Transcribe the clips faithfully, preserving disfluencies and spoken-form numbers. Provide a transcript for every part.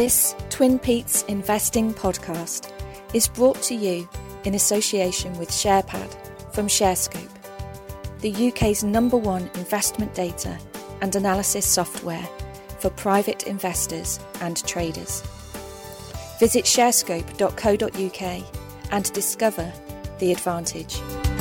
This Twin Peaks Investing podcast is brought to you in association with SharePad from ShareScope, the U K's number one investment data and analysis software for private investors and traders. Visit sharescope dot co dot uk and discover the advantage.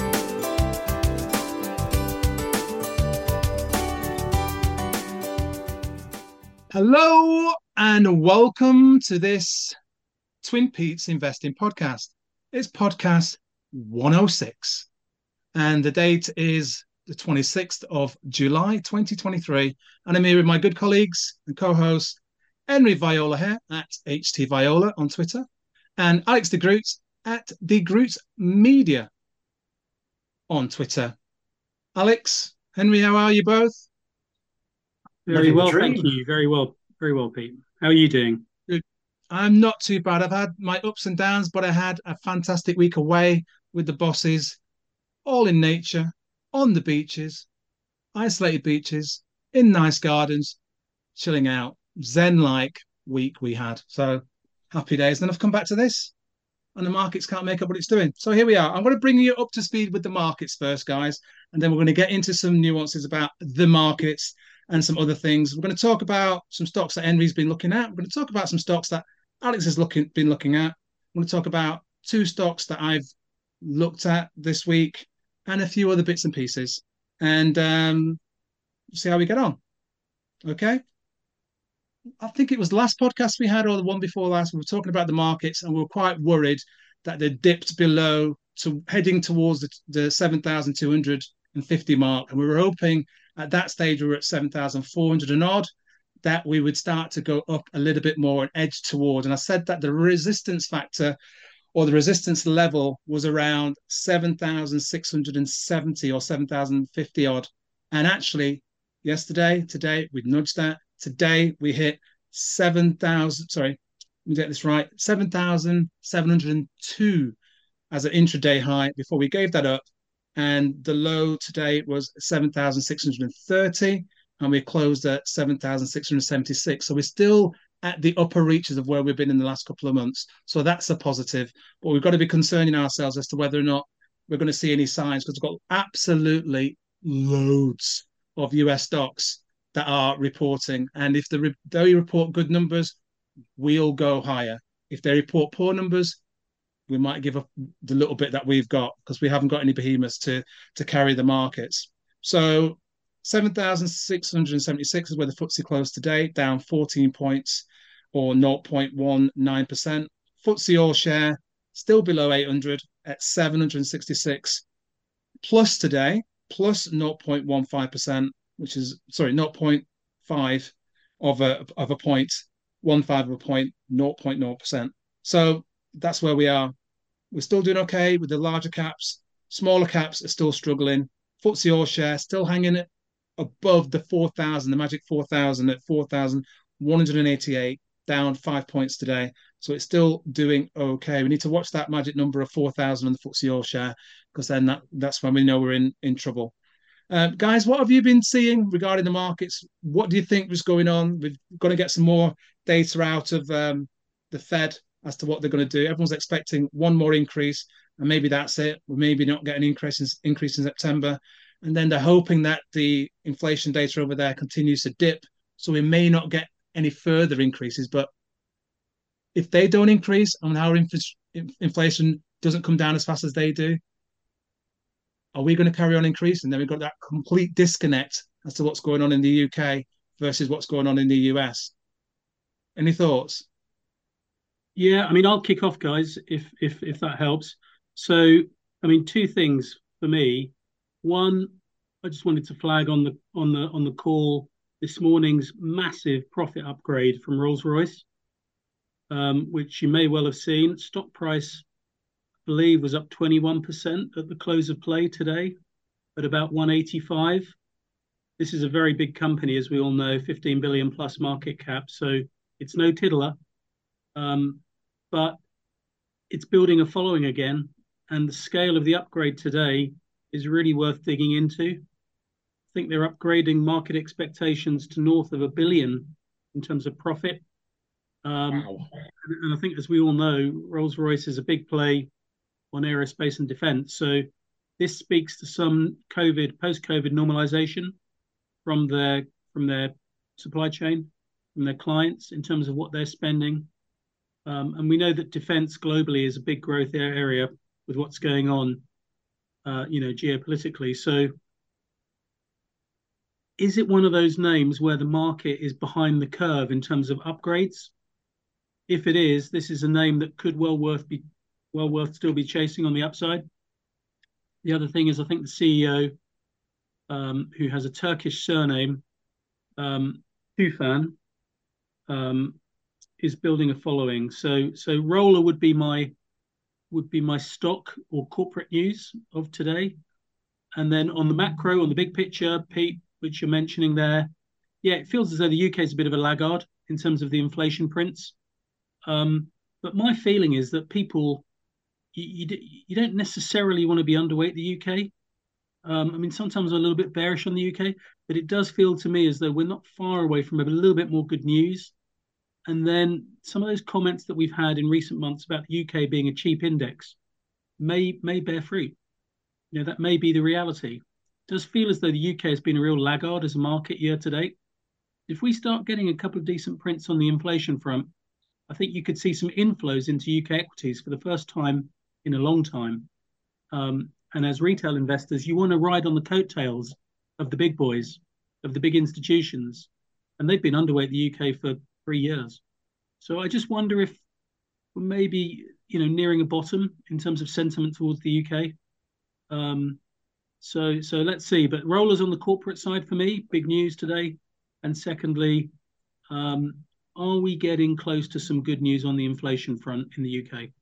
Hello and welcome to this Twin Peaks Investing podcast. It's podcast one oh six and the date is the twenty-sixth of July twenty twenty-three, and I'm here with my good colleagues and co-host Henry Viola here at H T Viola on Twitter and Alex de Groot at De Groot Media on Twitter. Alex, Henry, how are you both? Very well, thank you. Very well, very well, Pete. How are you doing? Good. I'm not too bad. I've had my ups and downs, but I had a fantastic week away with the bosses, all in nature, on the beaches, isolated beaches, in nice gardens, chilling out. Zen-like week we had. So happy days. Then I've come back to this, and the markets can't make up what it's doing. So here we are. I'm going to bring you up to speed with the markets first, guys, and then we're going to get into some nuances about the markets and some other things. We're going to talk about some stocks that Henry's been looking at. We're going to talk about some stocks that Alex has looking, been looking at. We're going to talk about two stocks that I've looked at this week and a few other bits and pieces, and um, see how we get on. Okay? I think it was the last podcast we had or the one before last. We were talking about the markets and we were quite worried that they dipped below to heading towards the, the seven thousand two hundred fifty mark. And we were hoping at that stage we were at seven thousand four hundred and odd, that we would start to go up a little bit more and edge toward. And I said that the resistance factor or the resistance level was around seven thousand six hundred seventy or seven thousand fifty odd. And actually, yesterday, today, we nudged that. Today, we hit seven thousand, sorry, let me get this right, seven thousand seven hundred two as an intraday high before we gave that up. And the low today was seven thousand six hundred thirty, and we closed at seven thousand six hundred seventy-six. So we're still at the upper reaches of where we've been in the last couple of months. So that's a positive. But we've got to be concerning ourselves as to whether or not we're going to see any signs, because we've got absolutely loads of U S stocks that are reporting. And if they, re- they report good numbers, we'll go higher. If they report poor numbers, we might give up the little bit that we've got because we haven't got any behemoths to, to carry the markets. So seven thousand six hundred seventy-six is where the F T S E closed today, down fourteen points or zero point one nine percent. F T S E All Share still below eight hundred at seven hundred sixty-six. Plus today, plus zero point one five percent, which is, sorry, zero point five of a, of a point, one five of a point, zero point zero percent. So that's where we are. We're still doing okay with the larger caps. Smaller caps are still struggling. F T S E All Share still hanging it above the four thousand, the magic four thousand at four thousand one hundred eighty-eight, down five points today. So it's still doing okay. We need to watch that magic number of four thousand on the F T S E All Share, because then that, that's when we know we're in, in trouble. Uh, guys, what have you been seeing regarding the markets? What do you think was going on? We've got to get some more data out of um, the Fed as to what they're going to do. Everyone's expecting one more increase, and maybe that's it. We maybe not get an increase in, increase in September. And then they're hoping that the inflation data over there continues to dip, so we may not get any further increases. But if they don't increase and our inf- inflation doesn't come down as fast as they do, are we going to carry on increasing? Then we've got that complete disconnect as to what's going on in the U K versus what's going on in the U S. Any thoughts? Yeah, I mean, I'll kick off, guys, if if if that helps. So, I mean, two things for me. One, I just wanted to flag on the on the on the call this morning's massive profit upgrade from Rolls-Royce, um, which you may well have seen. Stock price, I believe, was up twenty-one percent at the close of play today, at about one eighty-five. This is a very big company, as we all know, fifteen billion plus market cap. So it's no tiddler. Um, but it's building a following again, and the scale of the upgrade today is really worth digging into. I think they're upgrading market expectations to north of a billion in terms of profit. Um, Wow. and I think, as we all know, Rolls-Royce is a big play on aerospace and defence. So this speaks to some COVID, post-COVID normalisation from their from their supply chain, from their clients in terms of what they're spending. Um, and we know that defence globally is a big growth area with what's going on, uh, you know, geopolitically. So is it one of those names where the market is behind the curve in terms of upgrades? If it is, this is a name that could well worth be well worth still be chasing on the upside. The other thing is, I think the C E O, um, who has a Turkish surname, um, Tufan, um, is building a following. So, so Roller would be my would be my stock or corporate news of today. And then on the macro, on the big picture, Pete, which you're mentioning there, yeah, it feels as though the U K is a bit of a laggard in terms of the inflation prints. Um, but my feeling is that people, you, you, you don't necessarily want to be underweight the U K. Um, I mean, sometimes I'm a little bit bearish on the U K, but it does feel to me as though we're not far away from a little bit more good news. And then some of those comments that we've had in recent months about the U K being a cheap index may may bear fruit. You know, that may be the reality. It does feel as though the U K has been a real laggard as a market year to date. If we start getting a couple of decent prints on the inflation front, I think you could see some inflows into U K equities for the first time in a long time. Um, and as retail investors, you want to ride on the coattails of the big boys, of the big institutions. And they've been underweight the U K for three years. So I just wonder if we're maybe, you know, nearing a bottom in terms of sentiment towards the U K. Um, so, so let's see. But Rollers on the corporate side for me, big news today. And secondly, um, are we getting close to some good news on the inflation front in the U K?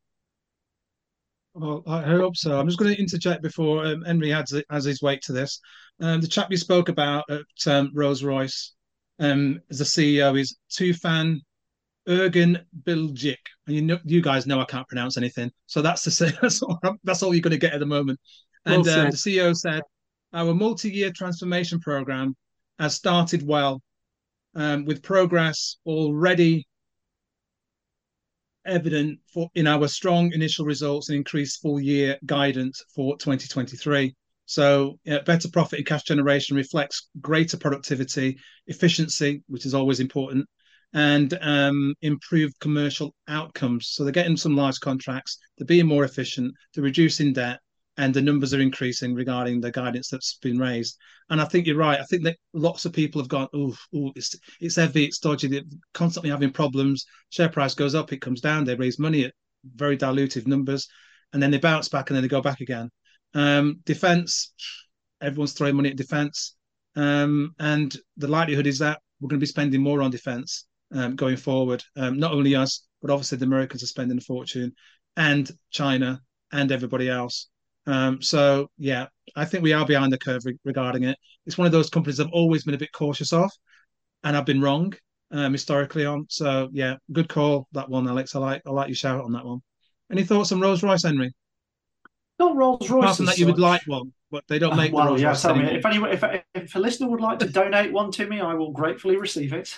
Well, I hope so. I'm just going to interject before um, Henry adds, adds his weight to this. Um, the chap you spoke about at um, Rolls-Royce um, as the C E O is Tufan Ergin Bilgic. And you know, you guys know I can't pronounce anything. So that's the that's all, that's all you're going to get at the moment. And well um, the C E O said, our multi-year transformation program has started well, um, with progress already evident for in our strong initial results and increased full year guidance for twenty twenty-three. So uh, better profit and cash generation reflects greater productivity, efficiency, which is always important, and um, improved commercial outcomes. So they're getting some large contracts, they're being more efficient, they're reducing debt, and the numbers are increasing regarding the guidance that's been raised. And I think you're right. I think that lots of people have gone, oh, it's it's heavy, it's dodgy, they're constantly having problems. Share price goes up, it comes down. They raise money at very dilutive numbers, and then they bounce back and then they go back again. Um, defense, everyone's throwing money at defense. Um, and the likelihood is that we're going to be spending more on defense um, going forward. Um, not only us, but obviously the Americans are spending a fortune, and China and everybody else. Um, so, yeah, I think we are behind the curve re- regarding it. It's one of those companies I've always been a bit cautious of, and I've been wrong um, historically on. So, yeah, good call, that one, Alex. I like I like your shout on that one. Any thoughts on Rolls-Royce, Henry? Not Rolls-Royce. Apart from that, you would like one, but they don't make uh, well, the Rolls-Royce yeah, tell anymore. me, if, anyone, if, if a listener would like to donate one to me, I will gratefully receive it.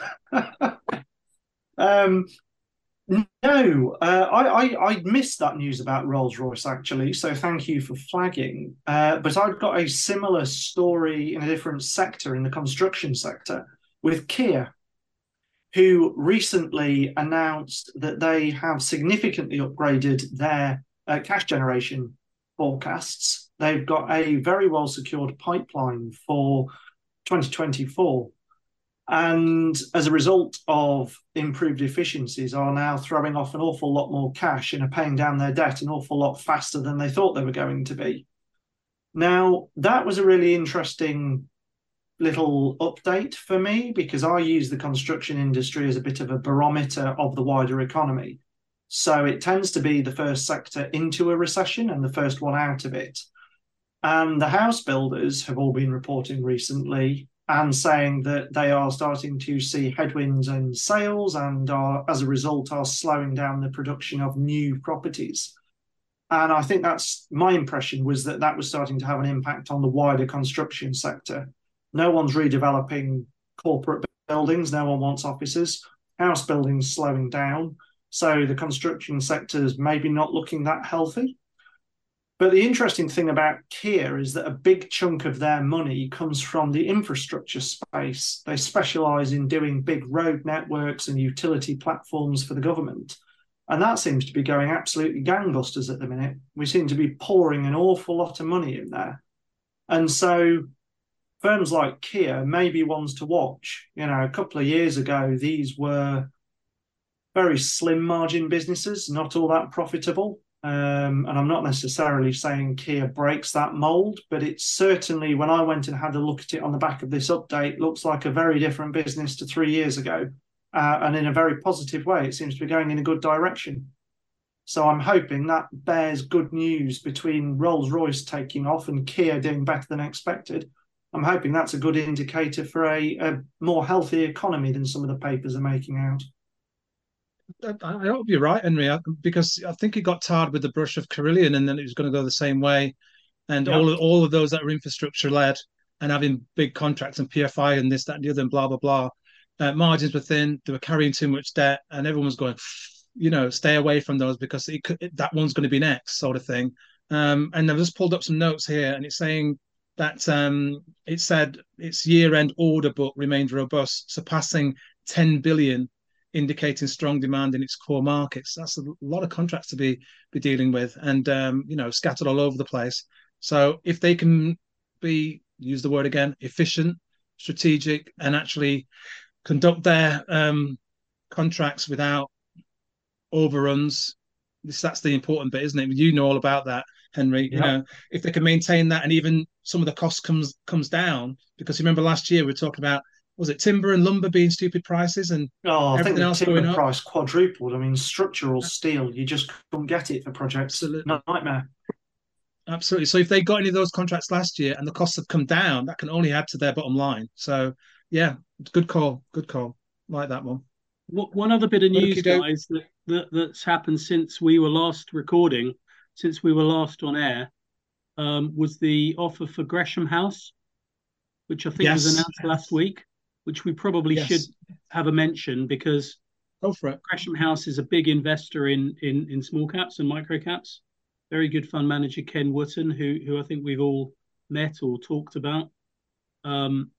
um, No, uh, I, I I missed that news about Rolls-Royce, actually, so thank you for flagging. Uh, but I've got a similar story in a different sector, in the construction sector, with Kia, who recently announced that they have significantly upgraded their uh, cash generation forecasts. They've got a very well-secured pipeline for twenty twenty-four. And as a result of improved efficiencies, are now throwing off an awful lot more cash and are paying down their debt an awful lot faster than they thought they were going to be. Now, that was a really interesting little update for me, because I use the construction industry as a bit of a barometer of the wider economy. So it tends to be the first sector into a recession and the first one out of it. And the house builders have all been reporting recently and saying that they are starting to see headwinds in sales and are, as a result, are slowing down the production of new properties. And I think that's my impression, was that that was starting to have an impact on the wider construction sector. No one's redeveloping corporate buildings. No one wants offices. house building's slowing down, so the construction sector is maybe not looking that healthy. But the interesting thing about Kier is that a big chunk of their money comes from the infrastructure space. They specialise in doing big road networks and utility platforms for the government. And that seems to be going absolutely gangbusters at the minute. We seem to be pouring an awful lot of money in there. And so firms like Kier may be ones to watch. You know, a couple of years ago, these were very slim margin businesses, not all that profitable. Um, and I'm not necessarily saying Kier breaks that mold, but it's certainly, when I went and had a look at it on the back of this update, looks like a very different business to three years ago. Uh, and in a very positive way, it seems to be going in a good direction. So I'm hoping that bears good news between Rolls-Royce taking off and Kier doing better than expected. I'm hoping that's a good indicator for a, a more healthy economy than some of the papers are making out. I hope you're right, Henry, because I think he got tarred with the brush of Carillion, and then it was going to go the same way. And yeah. all of, all of those that are infrastructure led and having big contracts and P F I and this, that, and the other, and blah blah blah. Uh, margins were thin. They were carrying too much debt, and everyone was going, you know, stay away from those because it could, it, that one's going to be next, sort of thing. Um, and I've just pulled up some notes here, and it's saying that um, it said its year-end order book remained robust, surpassing ten billion, indicating strong demand in its core markets. That's a lot of contracts to be be dealing with, and um, you know, scattered all over the place. So if they can be, use the word again, efficient, strategic, and actually conduct their um, contracts without overruns, this that's the important bit, isn't it? You know all about that, Henry. Yep. You know, if they can maintain that, and even some of the cost comes comes down, because you remember last year we were talking about, was it timber and lumber being stupid prices, and oh, I everything think the else timber going price up? quadrupled. I mean, structural steel, you just couldn't get it for projects. Absolutely. Nightmare. Absolutely. So if they got any of those contracts last year and the costs have come down, that can only add to their bottom line. So yeah, good call. Good call. Like that one. One other bit of news, guys, that, that that's happened since we were last recording, since we were last on air, um, was the offer for Gresham House, which I think yes. was announced last week, which we probably yes. should have a mention, because Go for it. Gresham House is a big investor in in in small caps and micro caps. Very good fund manager Ken Wootton, who who I think we've all met or talked about. Um,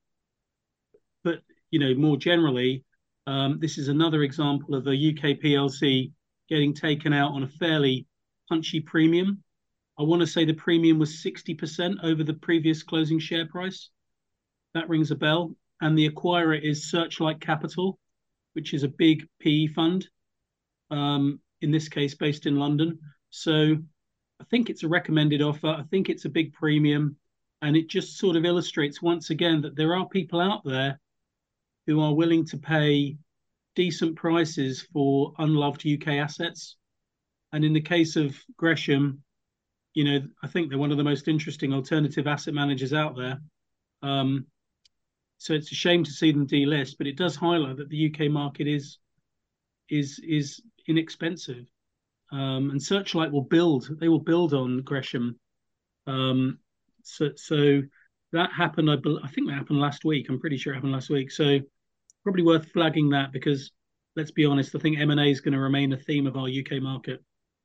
but you know, more generally, um, this is another example of a U K P L C getting taken out on a fairly punchy premium. I want to say the premium was sixty percent over the previous closing share price. That rings a bell. And the acquirer is Searchlight Capital, which is a big P E fund, um, in this case based in London. So I think it's a recommended offer. I think it's a big premium. And it just sort of illustrates once again that there are people out there who are willing to pay decent prices for unloved U K assets. And in the case of Gresham, you know, I think they're one of the most interesting alternative asset managers out there. Um, so it's a shame to see them delist, but it does highlight that the U K market is is is inexpensive. Um, and Searchlight will build, they will build on Gresham. Um, so, so that happened, I, I think that happened last week. I'm pretty sure it happened last week. So probably worth flagging that, because let's be honest, I think M and A is going to remain a theme of our U K market.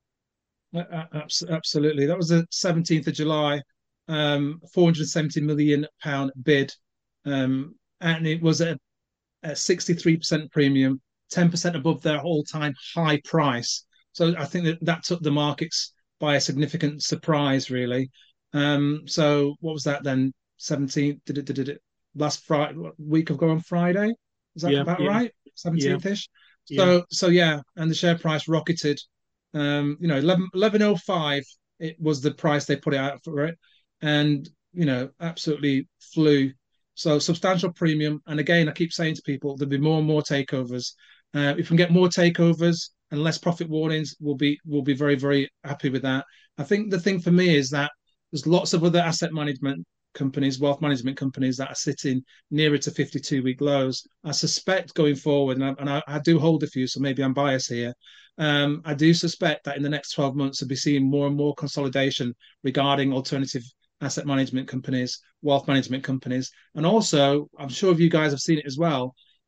Absolutely. That was the seventeenth of July, um, four hundred seventy million pound bid. Um, and it was a, a sixty-three percent premium, ten percent above their all-time high price. So I think that that took the markets by a significant surprise, really. Um, so what was that then? seventeenth, did it, did it, did it last Friday, week of go on Friday? Is that yeah, about yeah. right? seventeenth-ish? Yeah. So, yeah. so yeah, and the share price rocketed. Um, you know, eleven oh five, it was the price they put it out for it. And, you know, absolutely flew. So substantial premium. And again, I keep saying to people, there'll be more and more takeovers. Uh, if we can get more takeovers and less profit warnings, we'll be we'll be very, very happy with that. I think the thing for me is that there's lots of other asset management companies, wealth management companies that are sitting nearer to fifty-two week lows. I suspect going forward, and I, and I, I do hold a few, so maybe I'm biased here. Um, I do suspect that in the next twelve months, we'll be seeing more and more consolidation regarding alternative asset management companies, wealth management companies. And also, I'm sure you guys have seen it as well,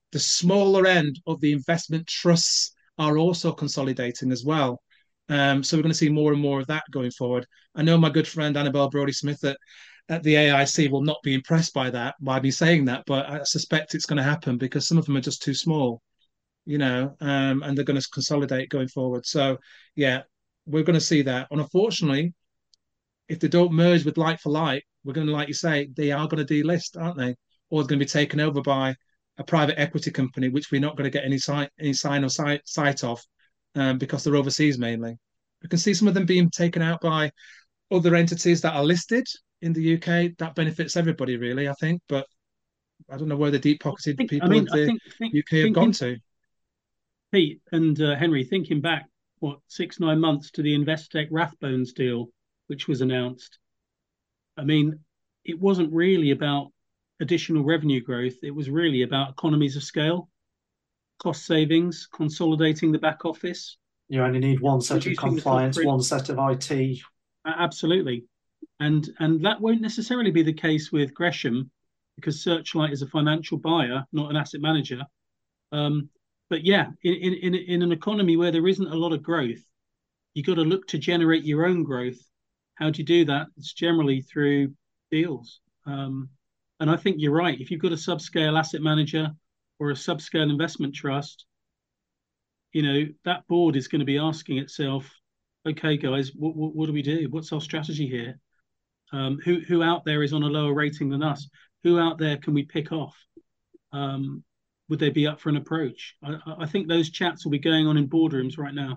the smaller end of the investment trusts are also consolidating as well. Um, so we're going to see more and more of that going forward. I know my good friend Annabelle Brodie-Smith at, at the A I C will not be impressed by that, by me saying that, but I suspect it's going to happen because some of them are just too small, you know, um, and they're going to consolidate going forward. So, yeah, we're going to see that. And unfortunately, if they don't merge with like for like, we're going to, like you say, they are going to delist, aren't they? Or they're going to be taken over by a private equity company, which we're not going to get any sign, any sign or sight, sight of um, because they're overseas mainly. We can see some of them being taken out by other entities that are listed in the U K. That benefits everybody, really, I think. But I don't know where the deep-pocketed think, people I mean, of the think, think, U K have thinking, gone to. Pete and uh, Henry, thinking back, what, six, nine months to the Investec Rathbones deal, which was announced. I mean, it wasn't really about additional revenue growth. It was really about economies of scale, cost savings, consolidating the back office. You only need one set of compliance, one set of I T. Absolutely. And and that won't necessarily be the case with Gresham because Searchlight is a financial buyer, not an asset manager. Um, but yeah, in, in, in an economy where there isn't a lot of growth, you've got to look to generate your own growth. How do you do that? It's generally through deals. Um, and I think you're right. If you've got a subscale asset manager or a subscale investment trust, you know, that board is going to be asking itself, okay, guys, what, what, what do we do? What's our strategy here? Um, who, who out there is on a lower rating than us? Who out there can we pick off? Um, would they be up for an approach? I, I think those chats will be going on in boardrooms right now.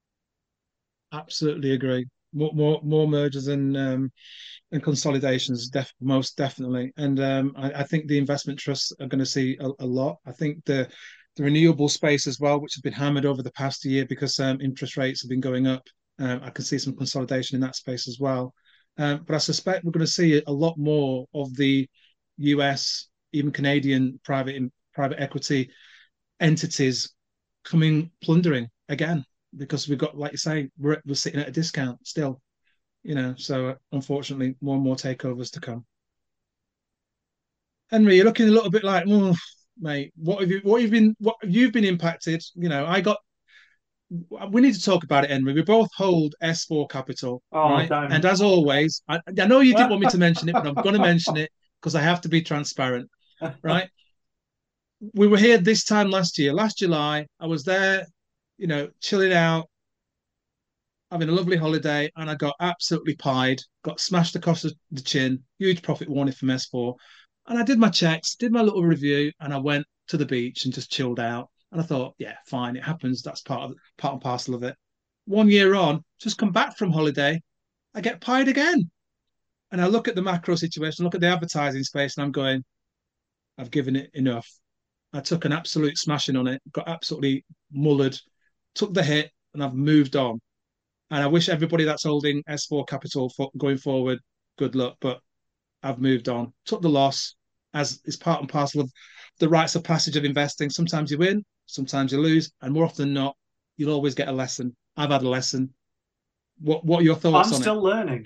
Absolutely agree. More, more, more mergers and um, and consolidations, def- most definitely. And um, I, I think the investment trusts are going to see a, a lot. I think the the renewable space as well, which has been hammered over the past year because um, interest rates have been going up. Um, I can see some consolidation in that space as well. Um, but I suspect we're going to see a lot more of the U S, even Canadian private in, private equity entities coming plundering again because we've got, like you say, we're, we're sitting at a discount still, you know. So unfortunately, more and more takeovers to come. Henry, you're looking a little bit like, oh, mate, what have you, what have you been, what have you been impacted? You know, I got. We need to talk about it, Henry. We both hold S four Capital, oh, right? Damn. And as always, I, I know you didn't want me to mention it, but I'm going to mention it because I have to be transparent, right? We were here this time last year, last July. I was there, you know, chilling out, having a lovely holiday, and I got absolutely pied, got smashed across the chin, huge profit warning from S four. And I did my checks, did my little review, and I went to the beach and just chilled out. And I thought, yeah, fine, it happens. That's part of part and parcel of it. One year on, just come back from holiday, I get pied again. And I look at the macro situation, look at the advertising space, and I'm going, I've given it enough. I took an absolute smashing on it, got absolutely mullered, took the hit, and I've moved on. And I wish everybody that's holding S four Capital for going forward good luck, but I've moved on. Took the loss as is part and parcel of the rites of passage of investing. Sometimes you win, sometimes you lose, and more often than not, you'll always get a lesson. I've had a lesson. What What are your thoughts I'm on it? I'm still learning.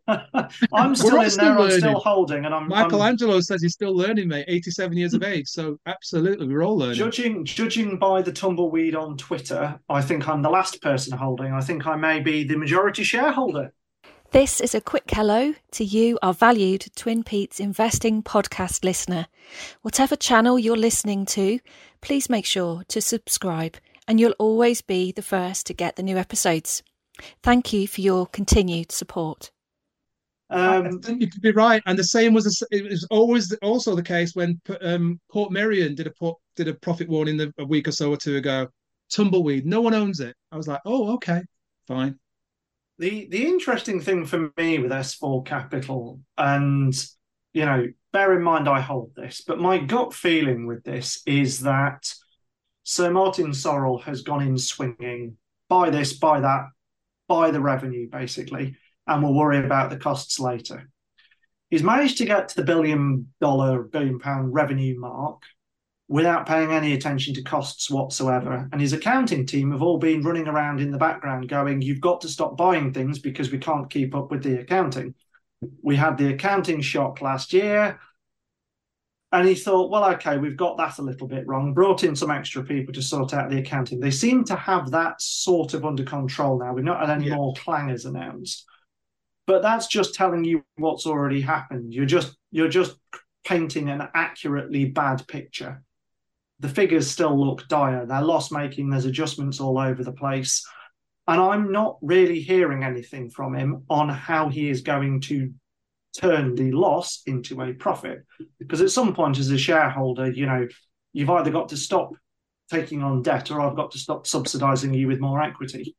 I'm still in still there. learning. I'm still holding, and I'm. Michelangelo I'm... says he's still learning, mate. eighty-seven years of age, so absolutely, we're all learning. Judging, judging by the tumbleweed on Twitter, I think I'm the last person holding. I think I may be the majority shareholder. This is a quick hello to you, our valued Twin Peaks Investing podcast listener. Whatever channel you're listening to, please make sure to subscribe, and you'll always be the first to get the new episodes. Thank you for your continued support. Um, I think you could be right, and the same was a, it was always also the case when um, Port Merion did a did a profit warning a week or so or two ago. Tumbleweed, no one owns it. I was like, oh, okay, fine. The the interesting thing for me with S four Capital, and you know, bear in mind I hold this, but my gut feeling with this is that Sir Martin Sorrell has gone in swinging, buy this, buy that, buy the revenue basically, and we'll worry about the costs later. He's managed to get to the billion dollar, billion pound revenue mark without paying any attention to costs whatsoever. And his accounting team have all been running around in the background going, you've got to stop buying things because we can't keep up with the accounting. We had the accounting shock last year. And he thought, well, okay, we've got that a little bit wrong. Brought in some extra people to sort out the accounting. They seem to have that sort of under control now. We've not had any Yeah. more clangers announced. But that's just telling you what's already happened. You're just you're just painting an accurately bad picture. The figures still look dire. They're loss making. There's adjustments all over the place. And I'm not really hearing anything from him on how he is going to turn the loss into a profit. Because at some point, as a shareholder, you know, you've either got to stop taking on debt or I've got to stop subsidizing you with more equity.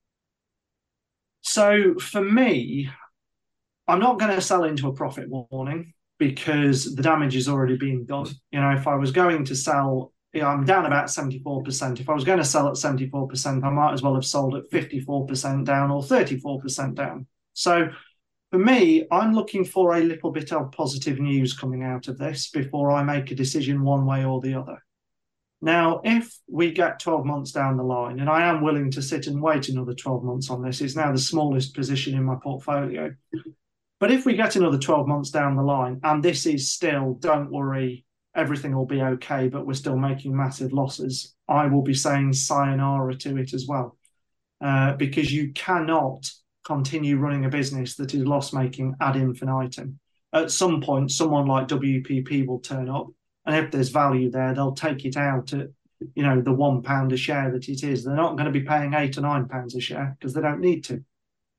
So for me, I'm not going to sell into a profit warning because the damage is already being done. You know, if I was going to sell, you know, I'm down about seventy-four percent. If I was going to sell at seventy-four percent, I might as well have sold at fifty-four percent down or thirty-four percent down. So for me, I'm looking for a little bit of positive news coming out of this before I make a decision one way or the other. Now, if we get twelve months down the line, and I am willing to sit and wait another twelve months on this, it's now the smallest position in my portfolio. But if we get another twelve months down the line, and this is still, don't worry, everything will be okay, but we're still making massive losses, I will be saying sayonara to it as well. Uh, because you cannot continue running a business that is loss-making ad infinitum. At some point, someone like W P P will turn up, and if there's value there, they'll take it out at, you know, the one pound a share that it is. They're not going to be paying eight or nine pounds a share because they don't need to.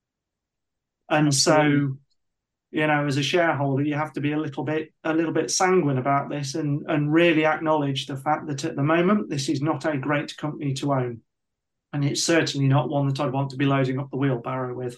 And so, you know, as a shareholder, you have to be a little bit a little bit sanguine about this and, and really acknowledge the fact that at the moment, this is not a great company to own. And it's certainly not one that I'd want to be loading up the wheelbarrow with.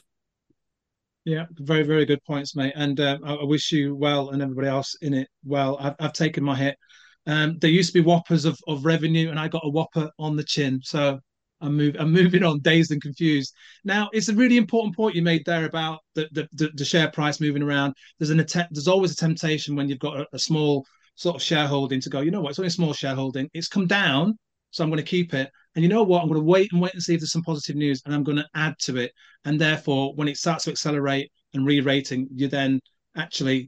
Yeah, very, very good points, mate. And uh, I, I wish you well and everybody else in it well. I've, I've taken my hit. Um, there used to be whoppers of, of revenue, and I got a whopper on the chin. So I'm, move, I'm moving on, dazed and confused. Now, it's a really important point you made there about the, the, the, the share price moving around. There's an attempt, there's always a temptation when you've got a, a small sort of shareholding to go, you know what, it's only a small shareholding. It's come down, so I'm going to keep it. And you know what? I'm going to wait and wait and see if there's some positive news, and I'm going to add to it. And therefore, when it starts to accelerate and re-rating, you're then actually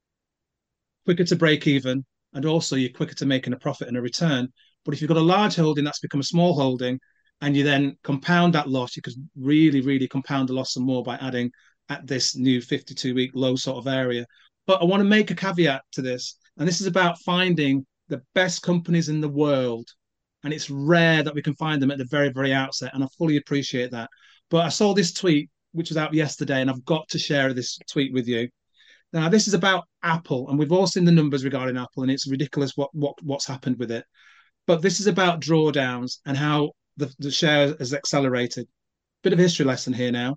quicker to break even, and also you're quicker to making a profit and a return. But if you've got a large holding that's become a small holding, and you then compound that loss, you could really, really compound the loss some more by adding at this new fifty-two week low sort of area. But I want to make a caveat to this, and this is about finding the best companies in the world. And it's rare that we can find them at the very, very outset. And I fully appreciate that. But I saw this tweet, which was out yesterday, and I've got to share this tweet with you. Now, this is about Apple, and we've all seen the numbers regarding Apple, and it's ridiculous what, what what's happened with it. But this is about drawdowns and how the, the share has accelerated. Bit of a history lesson here now.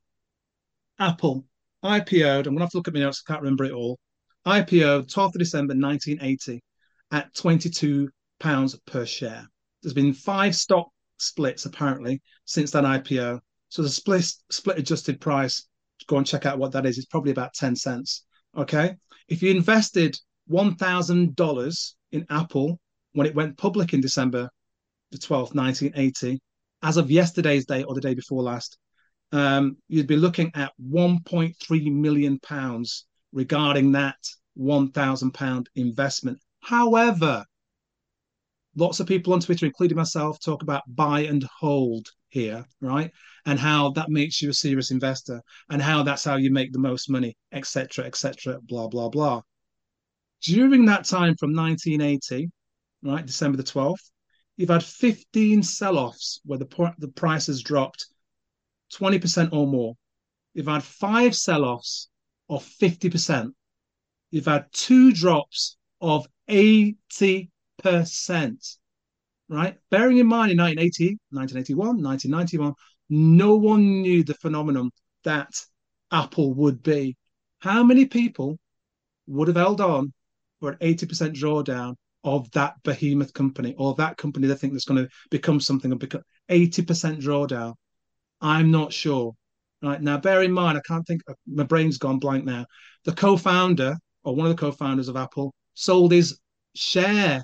Apple I P O'd, I'm going to have to look at my notes, I can't remember it all. I P O'd twelfth of December nineteen eighty at twenty-two pounds per share. There's been five stock splits, apparently, since that I P O. So the split, split adjusted price, go and check out what that is, it's probably about ten cents. Okay? If you invested one thousand dollars in Apple when it went public in December the twelfth, nineteen eighty, as of yesterday's date or the day before last, um, you'd be looking at one point three million pounds regarding that one thousand pound investment. However, lots of people on Twitter, including myself, talk about buy and hold here, right? And how that makes you a serious investor and how that's how you make the most money, et cetera, et cetera, blah, blah, blah. During that time from nineteen eighty, right, December the twelfth, you've had fifteen sell-offs where the, the price has dropped twenty percent or more. You've had five sell-offs of fifty percent. You've had two drops of eighty percent, right? Bearing in mind in nineteen eighty, nineteen eighty-one, nineteen ninety-one, no one knew the phenomenon that Apple would be. How many people would have held on for an eighty percent drawdown of that behemoth company or that company they think that's going to become something and become eighty percent drawdown? I'm not sure. Right now, bear in mind, I can't think, my brain's gone blank now. The co-founder or one of the co-founders of Apple sold his share,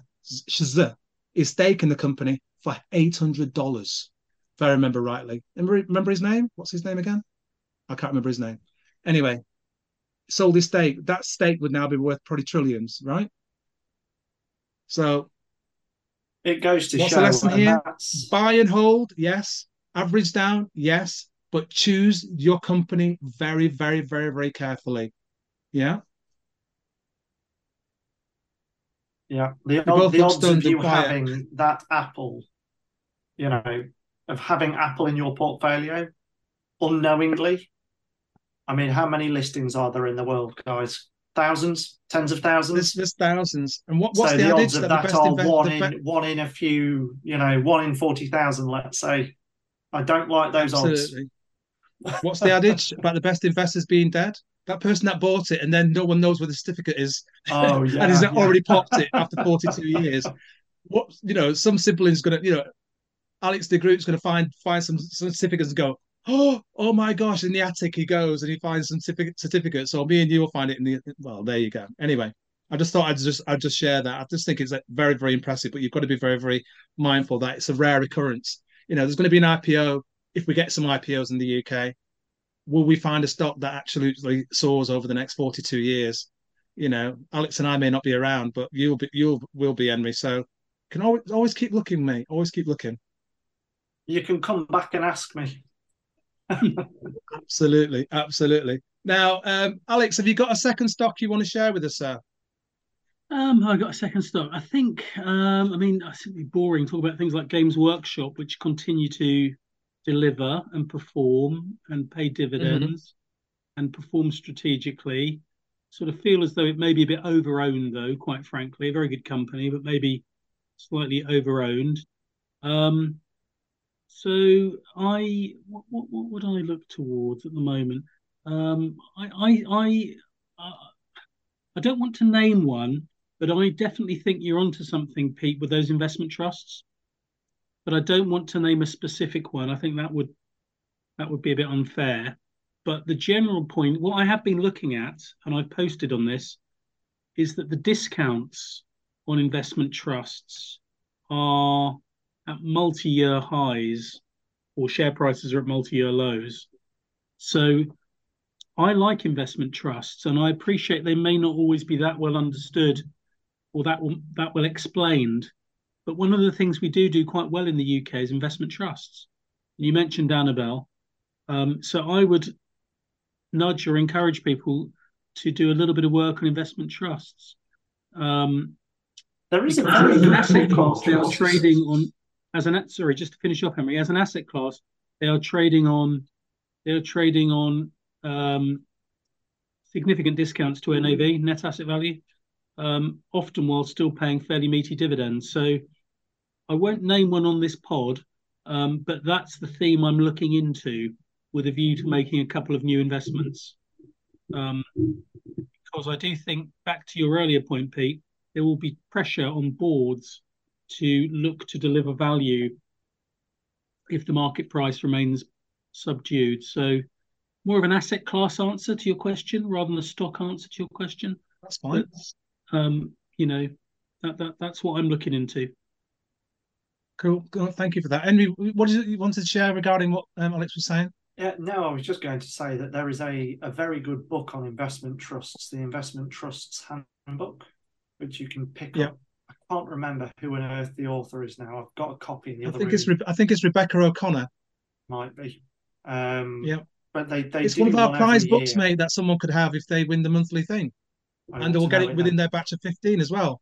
his stake in the company for eight hundred dollars, if I remember rightly. Remember, remember his name? What's his name again? I can't remember his name. Anyway, sold his stake. That stake would now be worth probably trillions, right? So it goes to what's show. the lesson here? That's... Buy and hold, yes. Average down, yes. But choose your company very, very, very, very carefully. Yeah. Yeah. The, odd, the odds of you quiet. having that Apple, you know, of having Apple in your portfolio unknowingly. I mean, how many listings are there in the world, guys? Thousands, tens of thousands. There's, there's thousands, and what, what's so the, the adage odds of that, that the are invest, one in be- one in a few, you know, one in forty thousand. Let's say. I don't like those Absolutely. odds. What's the adage about the best investors being dead? That person that bought it and then no one knows where the certificate is. Oh yeah, and he's yeah. already popped it after forty-two years. What you know, some sibling's gonna, you know, Alex de Groot's gonna find find some, some certificates and go, oh, oh my gosh! In the attic he goes and he finds some certificates. So me and you will find it in the. Well, there you go. Anyway, I just thought I'd just I'd just share that. I just think it's very very impressive, but you've got to be very very mindful that it's a rare occurrence. You know, there's going to be an I P O if we get some I P Os in the U K. Will we find a stock that absolutely soars over the next forty-two years? You know, Alex and I may not be around, but you'll be, you'll will be, Henry. So, can always always keep looking, mate. Always keep looking. You can come back and ask me. Absolutely, absolutely. Now, um, Alex, have you got a second stock you want to share with us, sir? Um, I got a second stock. I think. Um, I mean, it's simply boring talk about things like Games Workshop, which continue to deliver and perform and pay dividends mm-hmm. and perform strategically. Sort of feel as though it may be a bit over-owned, though, quite frankly. A very good company, but maybe slightly over-owned. Um, so I, what, what, what would I look towards at the moment? Um, I, I, I, uh, I don't want to name one, but I definitely think you're onto something, Pete, with those investment trusts. But I don't want to name a specific one. I think that would that would be a bit unfair. But the general point, what I have been looking at, and I've posted on this, is that the discounts on investment trusts are at multi-year highs, or share prices are at multi-year lows. So I like investment trusts, and I appreciate they may not always be that well understood or that that well explained. But one of the things we do do quite well in the U K is investment trusts. You mentioned Annabelle. Um, so I would nudge or encourage people to do a little bit of work on investment trusts. Um, there is a very an asset class they are trading on as an sorry, just to finish off, Henry, as an asset class, they are trading on they are trading on um, significant discounts to N A V, net asset value, um, often while still paying fairly meaty dividends. So I won't name one on this pod, um, but that's the theme I'm looking into with a view to making a couple of new investments. Um, because I do think, back to your earlier point, Pete, there will be pressure on boards to look to deliver value if the market price remains subdued. So more of an asset class answer to your question rather than a stock answer to your question. That's fine. But, um, you know, that, that that's what I'm looking into. Cool. Cool. Thank you for that. Henry, what did you want to share regarding what um, Alex was saying? Yeah, no, I was just going to say that there is a, a very good book on investment trusts, the Investment Trusts Handbook, which you can pick yeah. up. I can't remember who on earth the author is now. I've got a copy in the I other think room. It's Re- I think it's Rebecca O'Connor. Might be. Um, yeah. But they, they it's do one of our one prize books, year. mate, that someone could have if they win the monthly thing. I and they'll get it, it within then. their batch of fifteen as well.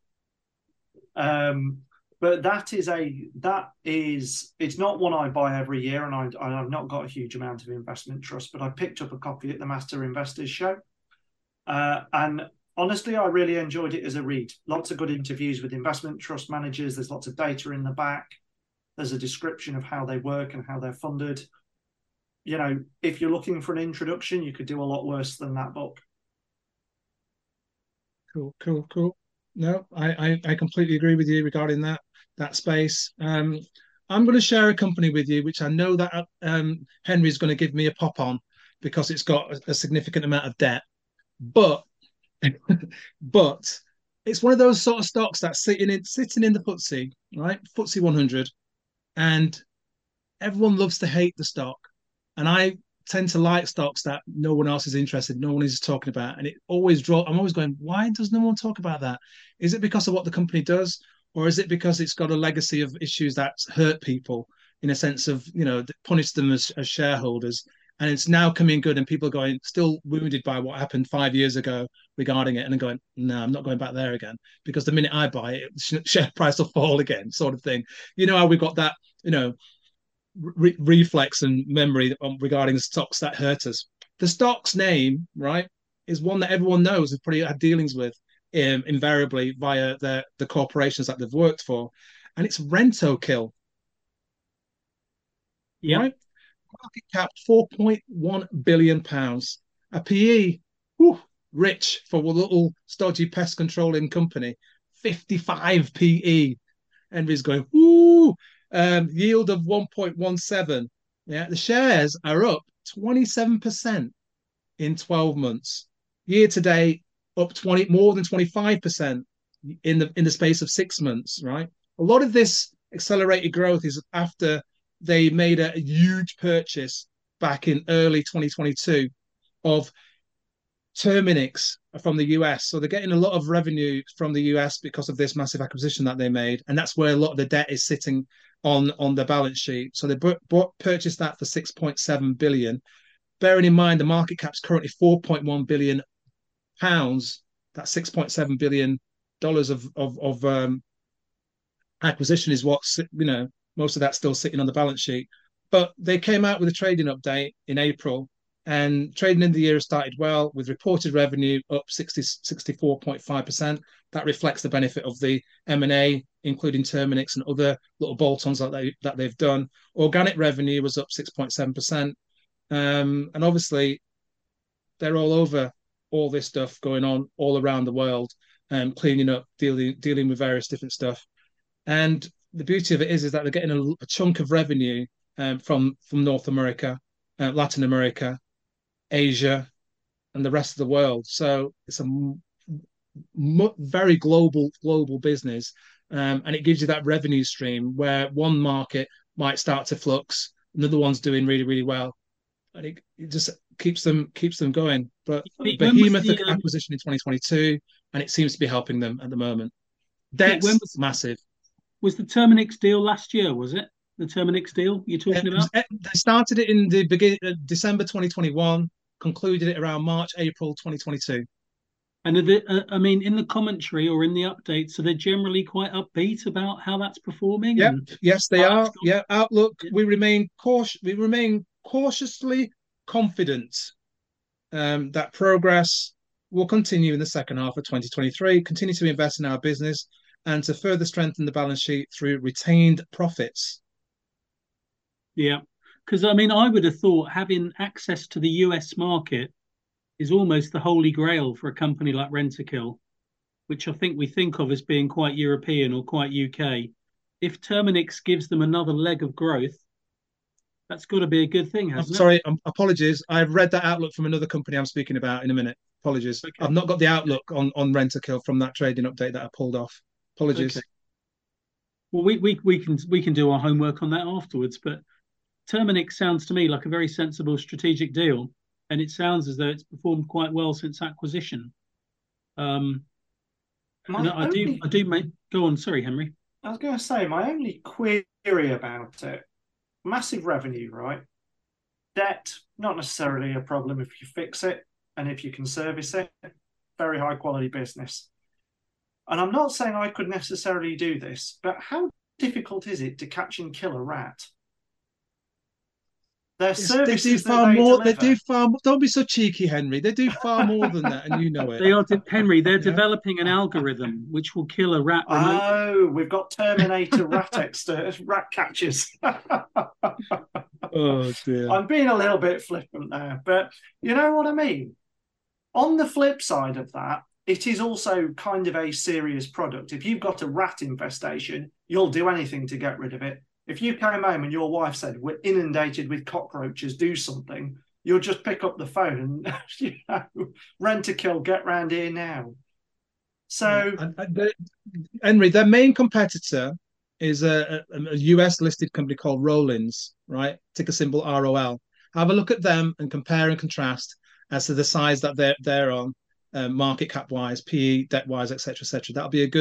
Um, but that is a that is it's not one I buy every year, and I I've not got a huge amount of investment trust, but I picked up a copy at the Master Investors Show, uh, and honestly, I really enjoyed it as a read. Lots of good interviews with investment trust managers. There's lots of data in the back. There's a description of how they work and how they're funded. You know, if you're looking for an introduction, you could do a lot worse than that book. Cool, cool, cool. No, I, I, I completely agree with you regarding that that space. Um, I'm going to share a company with you, which I know that um, Henry's going to give me a pop on because it's got a, a significant amount of debt. But but it's one of those sort of stocks that's sitting in sitting in the F T S E, right? F T S E one hundred, and everyone loves to hate the stock, and I tend to like stocks that no one else is interested, no one is talking about, and it always draw. I'm always going, why does no one talk about that? Is it because of what the company does, or is it because it's got a legacy of issues that's hurt people in a sense of, you know, punished them as, as shareholders, and it's now coming good, and people are going still wounded by what happened five years ago regarding it, and going, no, I'm not going back there again, because the minute I buy it, share price will fall again, sort of thing. You know how we got that, you know, re- reflex and memory regarding the stocks that hurt us. The stock's name, right, is one that everyone knows, has probably had dealings with um, invariably via the, the corporations that they've worked for. And it's Rentokil. Yeah. Right? Market cap four point one billion pounds. A P E, whew, rich for a little stodgy pest controlling company. fifty-five P E. Henry's going, whoo! Um, yield of one point one seven. Yeah, the shares are up twenty-seven percent in twelve months. Year to date, up twenty more than twenty-five percent in the in the space of six months, right? A lot of this accelerated growth is after they made a, a huge purchase back in early twenty twenty-two of Terminix from the U S. So they're getting a lot of revenue from the U S because of this massive acquisition that they made. And that's where a lot of the debt is sitting on, on the balance sheet. So they bought, bought, purchased that for six point seven billion. Bearing in mind the market cap's currently four point one billion pounds. That's six point seven billion dollars of, of, of um, acquisition is what's, you know, most of that's still sitting on the balance sheet. But they came out with a trading update in April, and trading in the year has started well, with reported revenue up sixty, sixty-four point five percent. That reflects the benefit of the M and A, including Terminix and other little bolt-ons that, they, that they've done. Organic revenue was up six point seven percent. Um, and obviously, they're all over all this stuff going on all around the world, um, cleaning up, dealing, dealing with various different stuff. And the beauty of it is, is that they're getting a, a chunk of revenue um, from, from North America, uh, Latin America, Asia, and the rest of the world. So it's a m- m- very global, global business. Um, and it gives you that revenue stream where one market might start to flux, another one's doing really, really well. And it, it just keeps them keeps them going. But behemoth the, um, acquisition in twenty twenty-two, and it seems to be helping them at the moment. Debt's when was, massive. Was the Terminix deal last year, was it? The Terminix deal you're talking it, about? They started it in the beginning, uh, December twenty twenty-one, concluded it around March, April twenty twenty-two. And are they, uh, I mean, in the commentary or in the updates, are they generally quite upbeat about how that's performing? Yep. Yes, they are. Yeah. Outlook, yeah. we remain cautious. We remain cautiously confident um, that progress will continue in the second half of twenty twenty-three. Continue to invest in our business and to further strengthen the balance sheet through retained profits. Yeah, because I mean, I would have thought having access to the U S market is almost the holy grail for a company like Rentokil, which I think we think of as being quite European or quite U K. If Terminix gives them another leg of growth, that's got to be a good thing, hasn't I'm it? sorry, um, apologies. I've read that outlook from another company I'm speaking about in a minute. Apologies. Okay. I've not got the outlook on, on Rentokil from that trading update that I pulled off. Apologies. Okay. Well, we, we we can we can do our homework on that afterwards, but Terminix sounds to me like a very sensible strategic deal, and it sounds as though it's performed quite well since acquisition. Um, and I only, do I do make go on. Sorry, Henry. I was going to say my only query about it: massive revenue, right? Debt, not necessarily a problem if you fix it and if you can service it. Very high quality business. And I'm not saying I could necessarily do this, but how difficult is it to catch and kill a rat? Their services they do far they more. Deliver. They do far. Don't be so cheeky, Henry. They do far more than that, and you know it. They are, Henry. They're yeah. developing an algorithm which will kill a rat. Remotely. Oh, we've got Terminator rat exter- rat catchers. Oh dear. I'm being a little bit flippant there, but you know what I mean. On the flip side of that, it is also kind of a serious product. If you've got a rat infestation, you'll do anything to get rid of it. If you came home and your wife said, we're inundated with cockroaches, do something, you'll just pick up the phone and, you know, Rentokil, get round here now. So, and, and the, Henry, their main competitor is a, a, a U S listed company called Rollins, right? Ticker symbol R O L. Have a look at them and compare and contrast as to the size that they're, they're on. Um, market cap wise, P E, debt wise, et cetera, et cetera. That'll be a good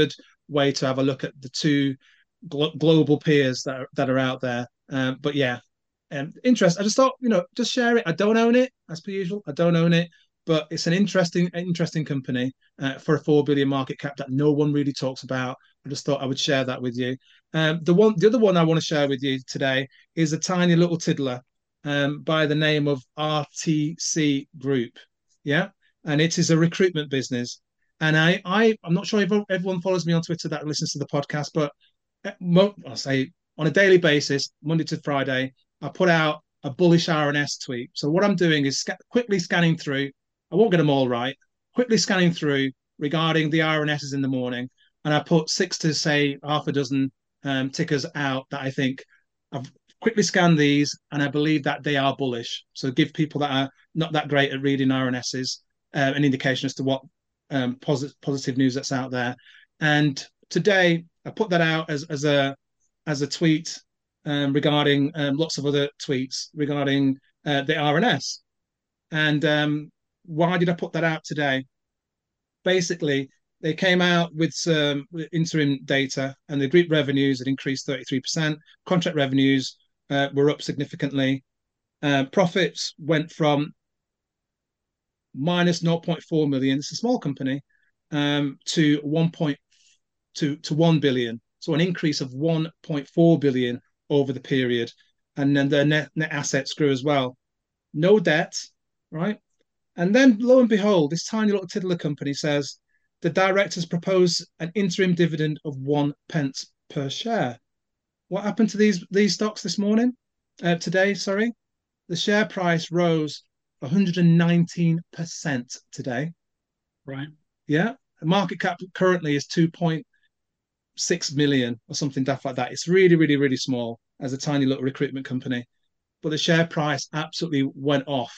way to have a look at the two glo- global peers that are, that are out there. Um, but yeah, um, interest. I just thought, you know, just share it. I don't own it, as per usual. I don't own it, but it's an interesting, interesting company uh, for a four billion market cap that no one really talks about. I just thought I would share that with you. Um, the one, the other one I want to share with you today is a tiny little tiddler um, by the name of R T C Group. Yeah, and it is a recruitment business. And I, I, I'm not sure if everyone follows me on Twitter that listens to the podcast, but I'll say on a daily basis, Monday to Friday, I put out a bullish R N S tweet. So what I'm doing is sc- quickly scanning through. I won't get them all right. Quickly scanning through regarding the R N Ss in the morning, and I put six to say half a dozen um, tickers out that I think I've quickly scanned these, and I believe that they are bullish. So give people that are not that great at reading R N Ss uh, an indication as to what um, positive positive news that's out there. And today I put that out as as a as a tweet um, regarding um, lots of other tweets regarding uh, the R N S. And um, why did I put that out today? Basically, they came out with some interim data, and the group revenues had increased thirty-three percent. Contract revenues uh, were up significantly. Uh, profits went from minus zero point four million, it's a small company, um, to one point to to one billion. So an increase of one point four billion over the period. And then their net, net assets grew as well. No debt, right? And then lo and behold, this tiny little tiddler company says the directors propose an interim dividend of one pence per share. What happened to these these stocks this morning? Uh, today, sorry. The share price rose one hundred nineteen percent today. Right. Yeah. The market cap currently is two point six million or something daft like that. It's really, really, really small as a tiny little recruitment company. But the share price absolutely went off.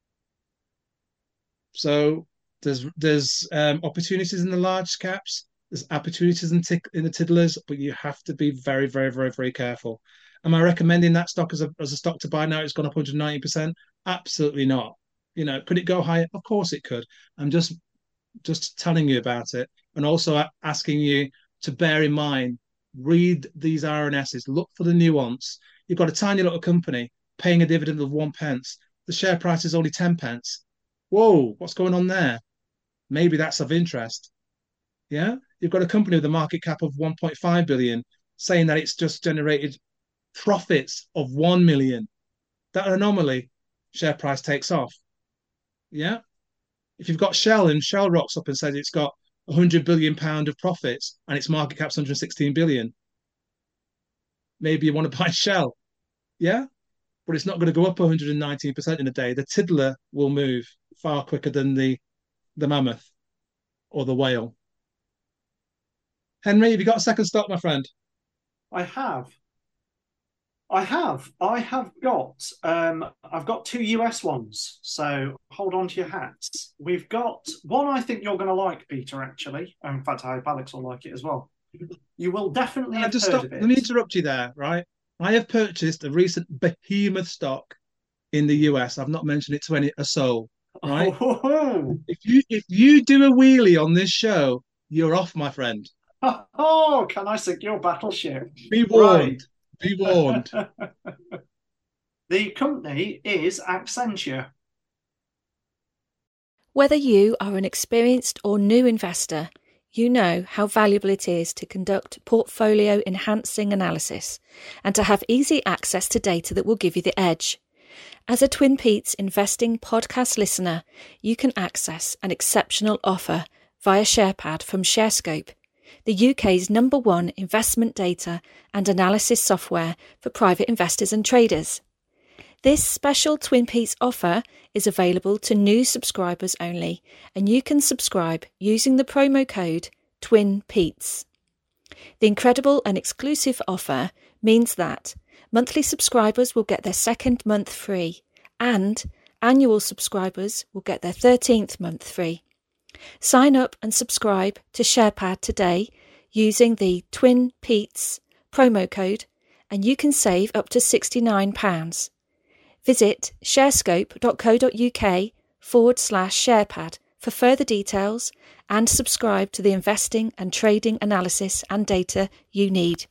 So there's there's um, opportunities in the large caps. There's opportunities in, tick, in the tiddlers, but you have to be very, very, very, very careful. Am I recommending that stock as a as a stock to buy now? It's gone up one hundred ninety percent. Absolutely not. You know, could it go higher? Of course it could. I'm just just telling you about it, and also asking you to bear in mind, read these R N Ss, look for the nuance. You've got a tiny little company paying a dividend of one pence. The share price is only ten pence. Whoa, what's going on there? Maybe that's of interest. Yeah, you've got a company with a market cap of one point five billion saying that it's just generated profits of one million. That anomaly, share price takes off. Yeah. If you've got Shell and Shell rocks up and says it's got one hundred billion pound of profits and its market cap's one hundred sixteen billion, maybe you want to buy Shell. Yeah. But it's not going to go up one hundred nineteen percent in a day. The tiddler will move far quicker than the, the mammoth or the whale. Henry, have you got a second stock, my friend? I have. I have. I have got. Um, I've got two U S ones. So hold on to your hats. We've got one. I think you're going to like, Peter. Actually, in fact, I hope Alex will like it as well. You will definitely have just heard stop. of it. Let me interrupt you there. Right, I have purchased a recent behemoth stock in the U S. I've not mentioned it to any a soul. Right. Oh, if you if you do a wheelie on this show, you're off, my friend. oh can I secure battleship? Be warned. Right. Be warned. The company is Accenture. Whether you are an experienced or new investor, you know how valuable it is to conduct portfolio enhancing analysis and to have easy access to data that will give you the edge. As a Twin Peaks investing podcast listener, you can access an exceptional offer via SharePad from ShareScope, the U K's number one investment data and analysis software for private investors and traders. This special Twin Peaks offer is available to new subscribers only, and you can subscribe using the promo code TWINPETES. The incredible and exclusive offer means that monthly subscribers will get their second month free, and annual subscribers will get their thirteenth month free. Sign up and subscribe to SharePad today using the Twin Petes promo code, and you can save up to sixty-nine pounds. Visit sharescope.co.uk forward slash SharePad for further details and subscribe to the investing and trading analysis and data you need.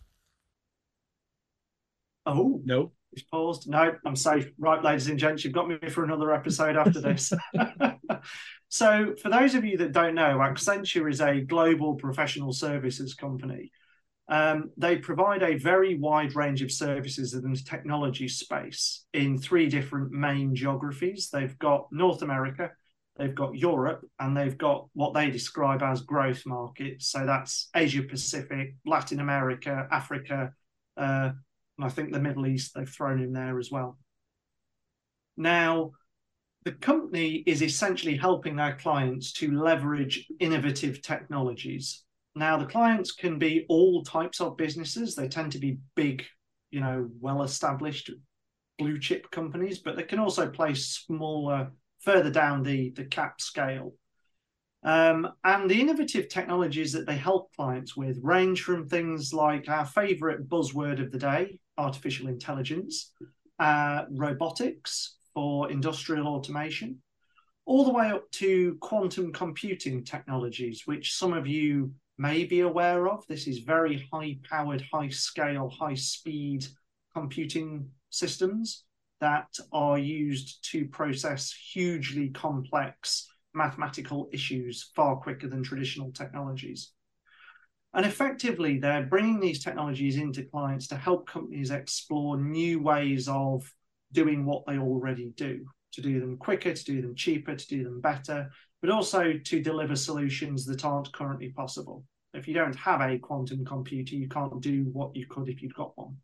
Oh, No. It's paused. No, I'm safe. Right, ladies and gents, you've got me for another episode after this. So, for those of you that don't know, Accenture is a global professional services company. Um, they provide a very wide range of services in the technology space in three different main geographies. They've got North America, they've got Europe, and they've got what they describe as growth markets. So that's Asia Pacific, Latin America, Africa, uh, and I think the Middle East they've thrown in there as well. Now, the company is essentially helping their clients to leverage innovative technologies. Now, the clients can be all types of businesses. They tend to be big, you know, well-established blue chip companies, but they can also play smaller, further down the, the cap scale. Um, and the innovative technologies that they help clients with range from things like our favorite buzzword of the day, artificial intelligence, uh, robotics for industrial automation, all the way up to quantum computing technologies, which some of you may be aware of. This is very high-powered, high-scale, high-speed computing systems that are used to process hugely complex mathematical issues far quicker than traditional technologies. And effectively, they're bringing these technologies into clients to help companies explore new ways of doing what they already do, to do them quicker, to do them cheaper, to do them better, but also to deliver solutions that aren't currently possible. If you don't have a quantum computer, you can't do what you could if you'd got one.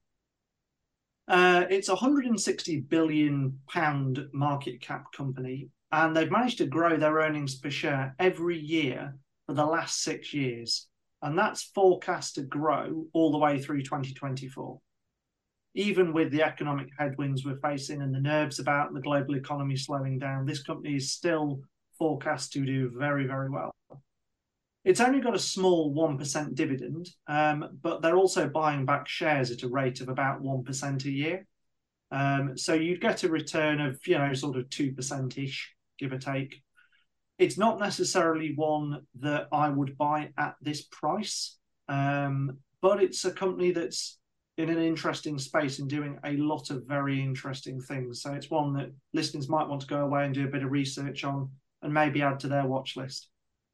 Uh, it's a one hundred sixty billion pound market cap company, and they've managed to grow their earnings per share every year for the last six years. And that's forecast to grow all the way through twenty twenty-four. Even with the economic headwinds we're facing and the nerves about the global economy slowing down, this company is still forecast to do very, very well. It's only got a small one percent dividend, um, but they're also buying back shares at a rate of about one percent a year. Um, so you'd get a return of, you know, sort of two percent-ish, give or take. It's not necessarily one that I would buy at this price, um, but it's a company that's in an interesting space and doing a lot of very interesting things. So it's one that listeners might want to go away and do a bit of research on and maybe add to their watch list.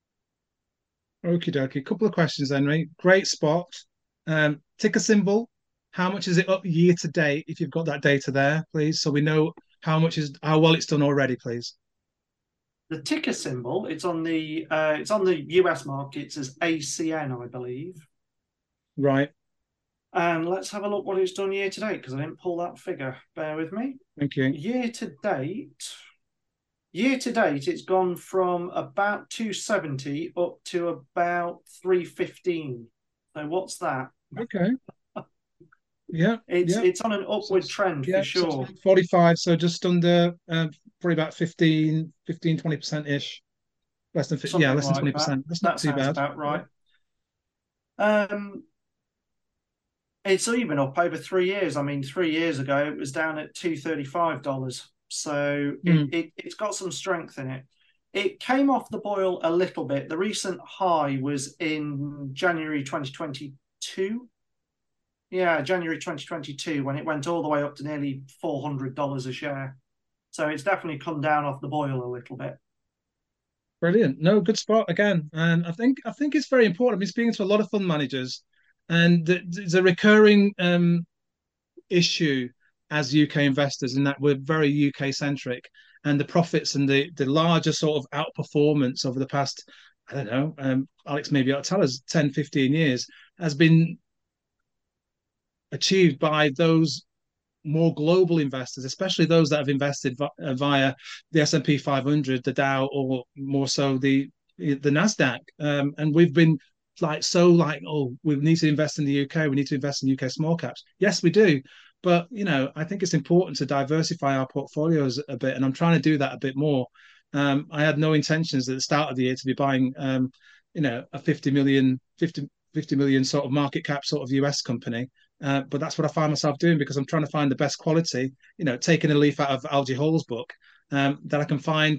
Okie dokie. A couple of questions, Henry. Great spot. Um, ticker symbol. How much is it up year to date? If you've got that data there, please, so we know how much is how well it's done already, please. The ticker symbol. It's on the uh, it's on the U S markets as A C N, I believe. Right. And let's have a look what it's done year to date, because I didn't pull that figure. Bear with me. Thank you. Year to date, year to date, it's gone from about two seventy up to about three fifteen. So what's that? Okay. Yeah. It's yeah. it's on an upward trend yeah, for sure. So forty-five, so just under uh, probably about fifteen, fifteen, twenty percent ish. Less than fifty, yeah, less than twenty percent. That's not that too bad. About right. Yeah. Um It's even up over three years. I mean, three years ago, it was down at two hundred thirty-five dollars. So mm. it, it, it's got some strength in it. It came off the boil a little bit. The recent high was in January twenty twenty-two. Yeah, January twenty twenty-two, when it went all the way up to nearly four hundred dollars a share. So it's definitely come down off the boil a little bit. Brilliant. No, good spot again. And I think I think it's very important. I've been speaking to a lot of fund managers, and there's a recurring um, issue as U K investors in that we're very U K centric, and the profits and the, the larger sort of outperformance over the past, I don't know, um, Alex, maybe I'll tell us ten, fifteen years has been achieved by those more global investors, especially those that have invested via the S and P five hundred, the Dow, or more so the the NASDAQ. Um, and we've been like so like, oh, we need to invest in the U K, we need to invest in U K small caps. Yes, we do. But, you know, I think it's important to diversify our portfolios a bit, and I'm trying to do that a bit more. Um, I had no intentions at the start of the year to be buying, um, you know, a fifty million, fifty, fifty million sort of market cap sort of U S company. Uh, but that's what I find myself doing, because I'm trying to find the best quality, you know, taking a leaf out of Algie Hall's book, um, that I can find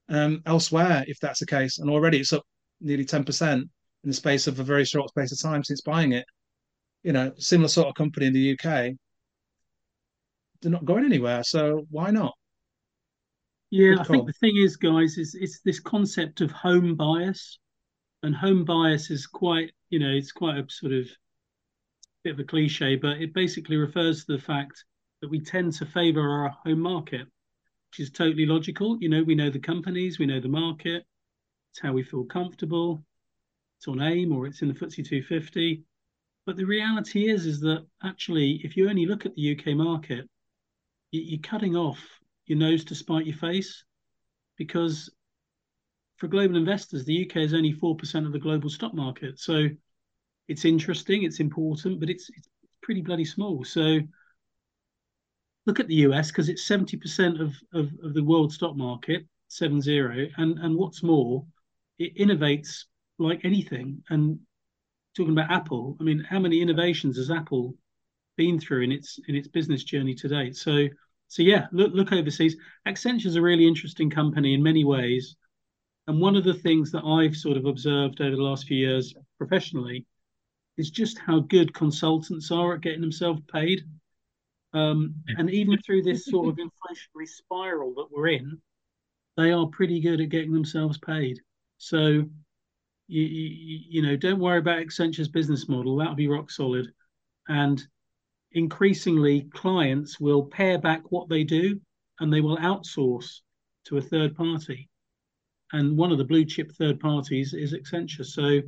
um, elsewhere if that's the case. And already it's up nearly ten percent in the space of a very short space of time since buying it. You know, similar sort of company in the U K, they're not going anywhere. So why not? Yeah, Good I think call. the thing is, guys, is it's this concept of home bias, and home bias is quite, you know, it's quite a sort of bit of a cliche, but it basically refers to the fact that we tend to favour our home market, which is totally logical. You know, we know the companies, we know the market, it's how we feel comfortable. It's on AIM or it's in the F T S E two fifty. But the reality is, is that actually, if you only look at the U K market, you're cutting off your nose to spite your face, because for global investors, the U K is only four percent of the global stock market. So it's interesting, it's important, but it's, it's pretty bloody small. So look at the U S, because it's seventy percent of, of, of the world stock market, seven zero. And, and what's more, it innovates like anything. And talking about Apple, I mean, how many innovations has Apple been through in its in its business journey to date? So, so yeah, look look overseas. Accenture is a really interesting company in many ways. And one of the things that I've sort of observed over the last few years professionally is just how good consultants are at getting themselves paid. Um, and even through this sort of inflationary spiral that we're in, they are pretty good at getting themselves paid. So, you, you, you know, don't worry about Accenture's business model. That'll be rock solid. And increasingly, clients will pare back what they do and they will outsource to a third party. And one of the blue chip third parties is Accenture. So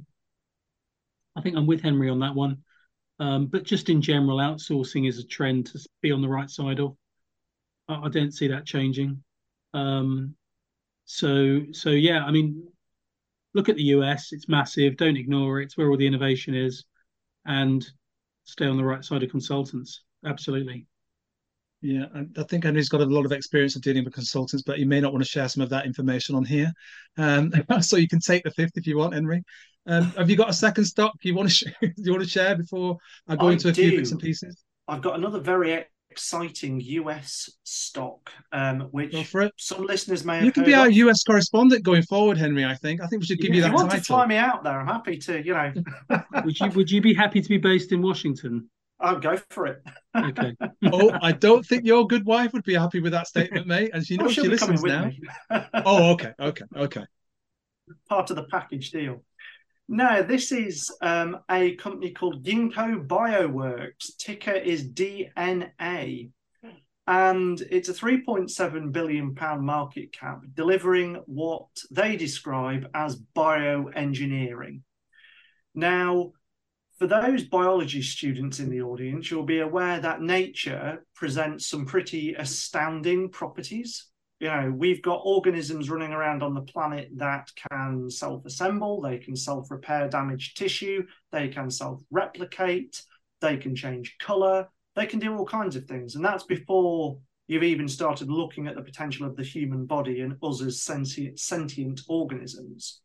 I think I'm with Henry on that one. Um, but just in general, outsourcing is a trend to be on the right side of. I, I don't see that changing. Um, so, so yeah, I mean, look at the U S. It's massive. Don't ignore it. It's where all the innovation is, and stay on the right side of consultants. Absolutely. Yeah, I, I think Henry's got a lot of experience of dealing with consultants, but he may not want to share some of that information on here. Um, so you can take the fifth if you want, Henry. Um, have you got a second stock you want to sh- you want to share before I go I into a do. few bits and pieces? I've got another very exciting U S stock, um, which Go for it. some listeners may have You can heard be our of. U S correspondent going forward, Henry. I think. I think we should give If you you that want title. to fly me out there, I'm happy to. You know, Would you would you be happy to be based in Washington? I'll go for it. Okay. Oh, I don't think your good wife would be happy with that statement, mate. And she Oh, knows she'll she be coming listens with now. me. Oh, okay, okay, okay. Part of the package deal. No, this is um, a company called Ginkgo Bioworks. Ticker is D N A. And it's a three point seven billion pound market cap, delivering what they describe as bioengineering. Now, for those biology students in the audience, you'll be aware that nature presents some pretty astounding properties. You know, we've got organisms running around on the planet that can self-assemble, they can self-repair damaged tissue, they can self-replicate, they can change color, they can do all kinds of things. And that's before you've even started looking at the potential of the human body and us as sentient, sentient organisms.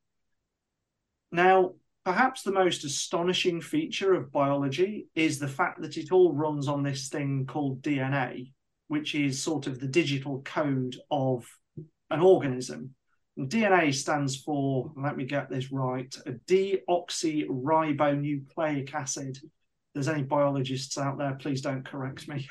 Now, perhaps the most astonishing feature of biology is the fact that it all runs on this thing called D N A, which is sort of the digital code of an organism. And D N A stands for, let me get this right, a deoxyribonucleic acid. If there's any biologists out there, please don't correct me.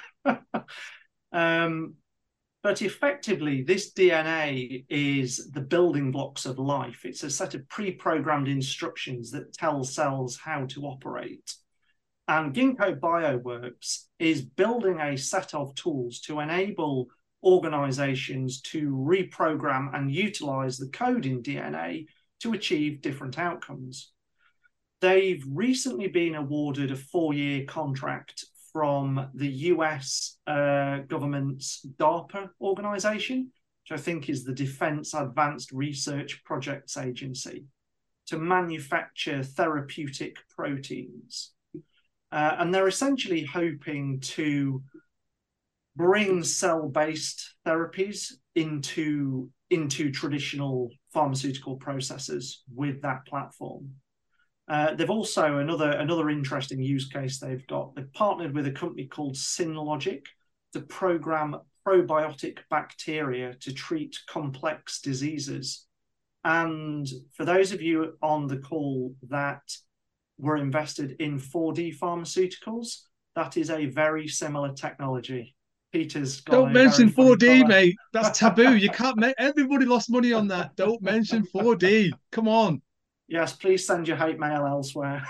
um, But effectively, this D N A is the building blocks of life. It's a set of pre-programmed instructions that tell cells how to operate. And Ginkgo Bioworks is building a set of tools to enable organizations to reprogram and utilize the code in D N A to achieve different outcomes. They've recently been awarded a four-year contract from the U S uh, government's DARPA organization, which I think is the Defense Advanced Research Projects Agency, to manufacture therapeutic proteins. Uh, and they're essentially hoping to bring cell-based therapies into, into traditional pharmaceutical processes with that platform. Uh, they've also, another, another interesting use case they've got, they've partnered with a company called Synlogic to program probiotic bacteria to treat complex diseases. And for those of you on the call that were invested in four D pharmaceuticals, that is a very similar technology. Peter's got Don't mention four D, colour. mate. That's taboo. You can't make. Everybody lost money on that. Don't mention four D. Come on. Yes, please send your hate mail elsewhere.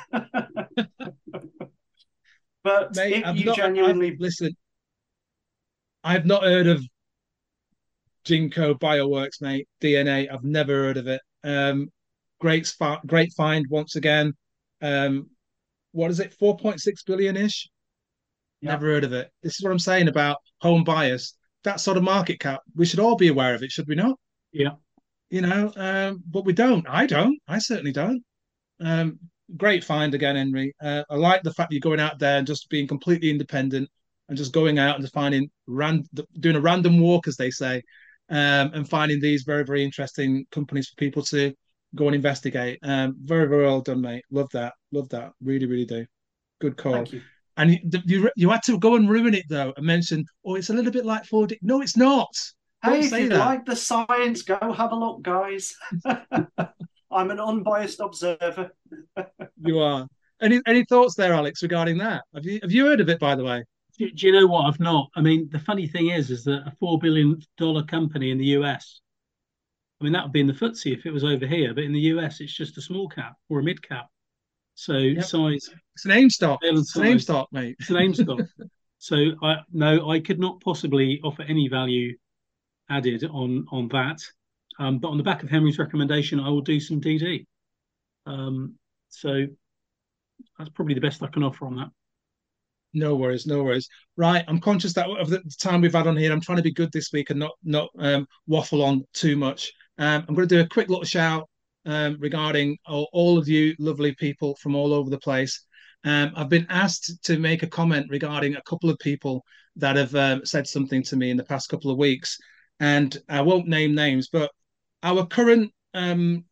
But mate, if I've you not, genuinely I've, listen, I've not heard of Ginkgo Bioworks, mate. D N A. I've never heard of it. Um, great, great find once again. Um, what is it? four point six billion ish. Yep. Never heard of it. This is what I'm saying about home bias. That sort of market cap, we should all be aware of it, should we not? Yeah. You know, um, but we don't. I don't. I certainly don't. Um, great find again, Henry. Uh, I like the fact that you're going out there and just being completely independent and just going out and just finding ran doing a random walk, as they say, um, and finding these very, very interesting companies for people to go and investigate. Um, very, very well done, mate. Love that. Love that. Really, really do. Good call. Thank you. And you, you you had to go and ruin it though and mention, oh, it's a little bit like four D. No, it's not. Hey, Don't if say you that. like the science, go have a look, guys. I'm an unbiased observer. You are. Any any thoughts there, Alex, regarding that? Have you have you heard of it, by the way? Do, do you know what? I've not. I mean, the funny thing is, is that a four billion dollar company in the U S. I mean, that would be in the F T S E if it was over here, but in the U S, it's just a small cap or a mid cap. So yep. size. It's an AIM stock. It's an AIM stock, mate. It's an AIM stock. So I no, I could not possibly offer any value added on on that. Um, but on the back of Henry's recommendation, I will do some D D. Um, so that's probably the best I can offer on that. No worries, no worries. Right, I'm conscious that of the time we've had on here, I'm trying to be good this week and not not um, waffle on too much. Um, I'm going to do a quick little shout um, regarding all, all of you lovely people from all over the place. Um, I've been asked to make a comment regarding a couple of people that have um, said something to me in the past couple of weeks, and I won't name names, but our current um,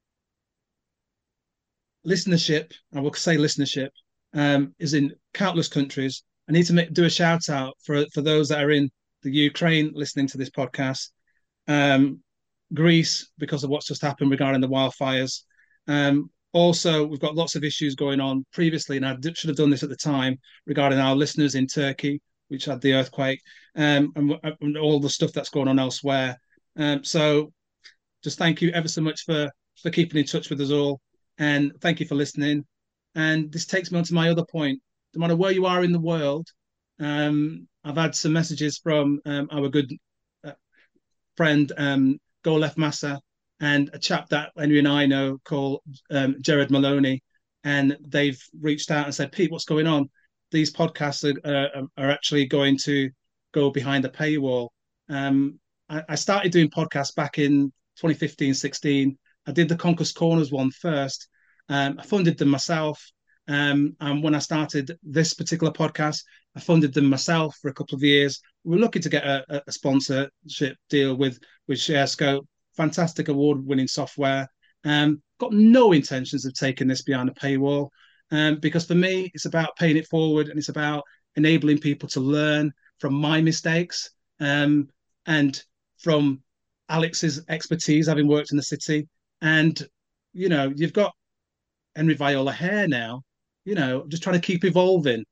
listenership, I will say listenership, um, is in countless countries. I need to make, do a shout out for, for those that are in the Ukraine listening to this podcast, um, Greece, because of what's just happened regarding the wildfires. Um, also, we've got lots of issues going on previously, and I should have done this at the time, regarding our listeners in Turkey, which had the earthquake, um, and, and all the stuff that's going on elsewhere. Um, so just thank you ever so much for, for keeping in touch with us all. And thank you for listening. And this takes me on to my other point. No matter where you are in the world, um, I've had some messages from um, our good uh, friend, um, Golef Massa, and a chap that Henry and I know called um, Jared Maloney. And they've reached out and said, Pete, what's going on? These podcasts are, uh, are actually going to go behind the paywall. Um, I, I started doing podcasts back in twenty fifteen, sixteen. I did the Conquest Corners one first. Um, I funded them myself. Um, and when I started this particular podcast, I funded them myself for a couple of years. We were looking to get a, a sponsorship deal with, with ShareScope, fantastic award-winning software. Um, got no intentions of taking this behind a paywall, um, because for me, it's about paying it forward, and it's about enabling people to learn from my mistakes, um, and from Alex's expertise, having worked in the city. And, you know, you've got Henry Viola Hare now, you know, just trying to keep evolving.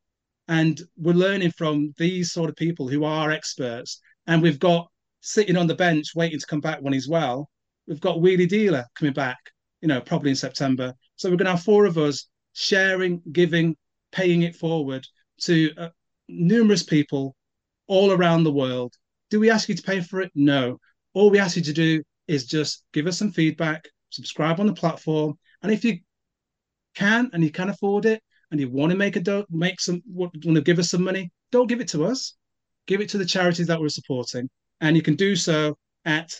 And we're learning from these sort of people who are experts. And we've got sitting on the bench waiting to come back when he's well, we've got Wheelie Dealer coming back, you know, probably in September. So we're going to have four of us sharing, giving, paying it forward to uh, numerous people all around the world. Do we ask you to pay for it? No. All we ask you to do is just give us some feedback, subscribe on the platform. And if you can and you can afford it and you want to make a do- make some want to give us some money, don't give it to us. Give it to the charities that we're supporting. And you can do so at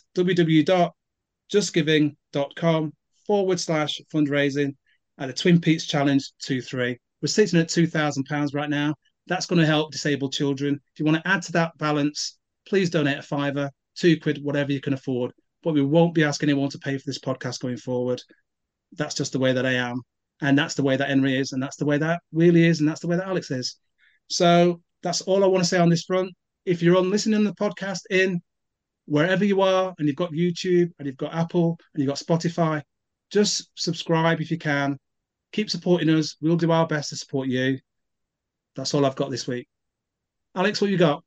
www.justgiving.com forward slash fundraising at the Twin Peaks Challenge two three. We're sitting at two thousand pounds right now. That's going to help disabled children. If you want to add to that balance, please donate a fiver, two quid, whatever you can afford. But we won't be asking anyone to pay for this podcast going forward. That's just the way that I am. And that's the way that Henry is. And that's the way that Wheelie is. And that's the way that Alex is. So that's all I want to say on this front. if you're on listening to the podcast in wherever you are, and you've got YouTube and you've got Apple and you've got Spotify, just subscribe if you can. Keep supporting us. We'll do our best to support you. That's all I've got this week. Alex, what you got?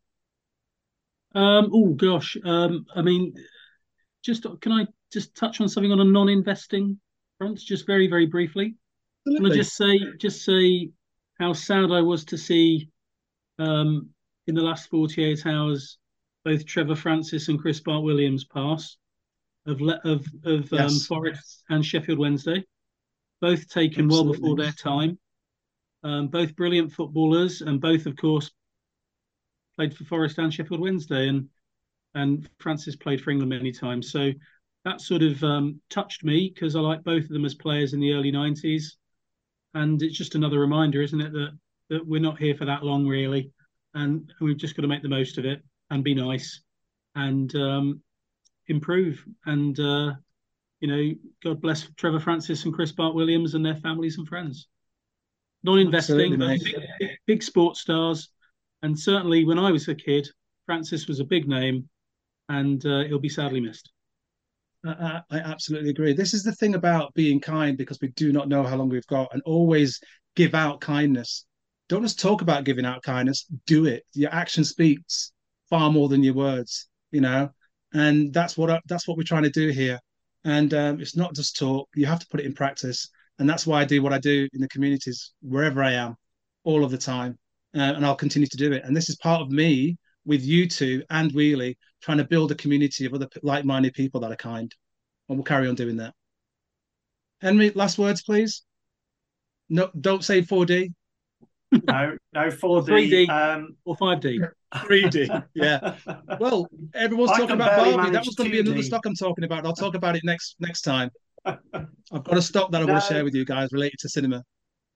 Um, oh gosh, um, I mean, just can I just touch on something on a non-investing front, just very, very briefly? Can I just say, just say how sad I was to see um, in the last forty-eight hours both Trevor Francis and Chris Bart-Williams pass of of of yes. um, Forest and Sheffield Wednesday, both taken Absolutely. well before their time. Um, both brilliant footballers, and both, of course, played for Forest and Sheffield Wednesday, and and Francis played for England many times. So that sort of um, touched me because I like both of them as players in the early nineties. And it's just another reminder, isn't it, that that we're not here for that long, really, and we've just got to make the most of it and be nice and um, improve. And uh, you know, God bless Trevor Francis and Chris Bart-Williams and their families and friends. Non-investing, but big, big, big sports stars. And certainly when I was a kid, Francis was a big name, and uh, he'll be sadly missed. I, I absolutely agree. This is the thing about being kind, because we do not know how long we've got, and always give out kindness. Don't just talk about giving out kindness, do it. Your action speaks far more than your words, you know, and that's what I, that's what we're trying to do here. And um, it's not just talk, you have to put it in practice. And that's why I do what I do in the communities, wherever I am, all of the time. Uh, and I'll continue to do it. And this is part of me with you two and Wheelie trying to build a community of other like-minded people that are kind. And we'll carry on doing that. Henry, last words, please. No, don't say four D. No, no four D. three D um, or five D. three D, yeah. Well, everyone's I talking about Barbie. That was going to be two D. another stock I'm talking about. I'll talk about it next next time. I've got a stock that I no. want to share with you guys related to cinema.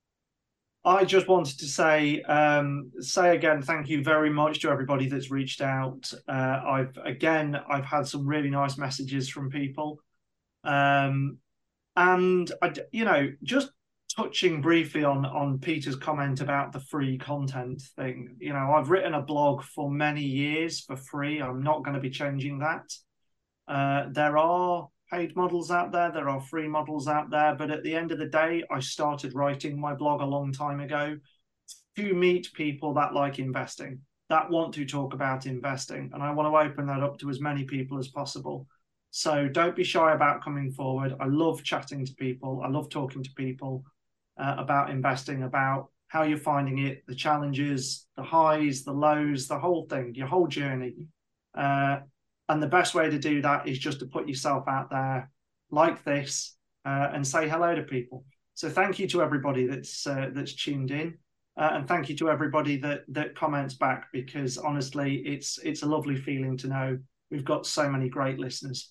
I just wanted to say, um, say again, thank you very much to everybody that's reached out. Uh, I've again, I've had some really nice messages from people, um, and I, you know, just touching briefly on on Peter's comment about the free content thing. You know, I've written a blog for many years for free. I'm not going to be changing that. Uh, there are paid models out there, there are free models out there, but at the end of the day, I started writing my blog a long time ago to meet people that like investing, that want to talk about investing, and I want to open that up to as many people as possible. So don't be shy about coming forward. I love chatting to people. I love talking to people uh, about investing, about how you're finding it, the challenges, the highs, the lows, the whole thing, your whole journey. Uh, And the best way to do that is just to put yourself out there like this uh, and say hello to people. So thank you to everybody that's uh, that's tuned in, uh, and thank you to everybody that that comments back, because honestly, it's it's a lovely feeling to know we've got so many great listeners.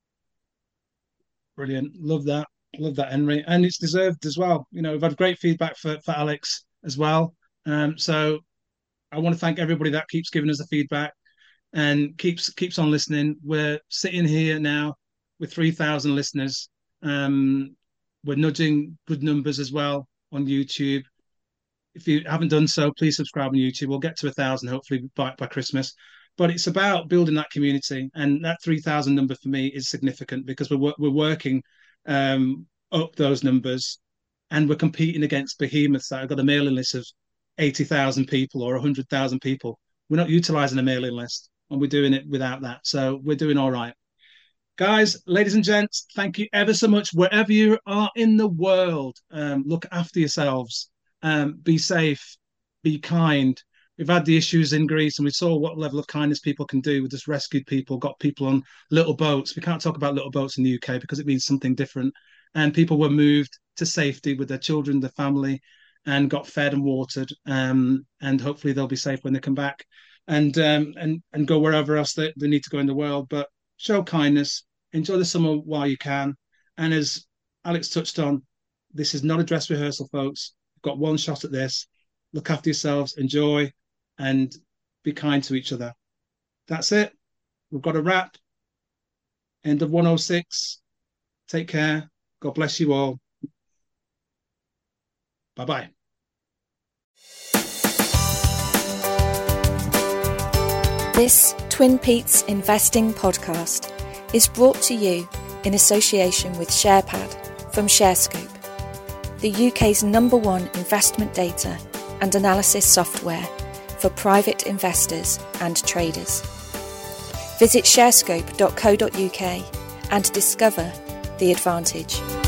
Brilliant, love that, love that, Henry, and it's deserved as well. You know, we've had great feedback for for Alex as well. Um, so I want to thank everybody that keeps giving us the feedback and keeps keeps on listening. We're sitting here now with three thousand listeners. Um, we're nudging good numbers as well on YouTube. If you haven't done so, please subscribe on YouTube. We'll get to a thousand hopefully by, by Christmas. But it's about building that community, and that three thousand number for me is significant because we're we're working um, up those numbers, and we're competing against behemoths that have got a mailing list of eighty thousand people or one hundred thousand people. We're not utilising a mailing list, and we're doing it without that. So we're doing all right. Guys, ladies and gents, thank you ever so much. Wherever you are in the world, um, look after yourselves. Um, be safe. Be kind. We've had the issues in Greece, and we saw what level of kindness people can do. We just rescued people, got people on little boats. We can't talk about little boats in the U K because it means something different. And people were moved to safety with their children, their family, and got fed and watered. Um, and hopefully they'll be safe when they come back and um, and and go wherever else they, they need to go in the world. But show kindness, enjoy the summer while you can. And as Alex touched on, this is not a dress rehearsal, folks. You've got one shot at this. Look after yourselves, enjoy, and be kind to each other. That's it. We've got a wrap. End of one oh six. Take care. God bless you all. Bye-bye. This Twin Peaks Investing podcast is brought to you in association with SharePad from ShareScope, the U K's number one investment data and analysis software for private investors and traders. Visit sharescope dot co dot uk and discover the advantage.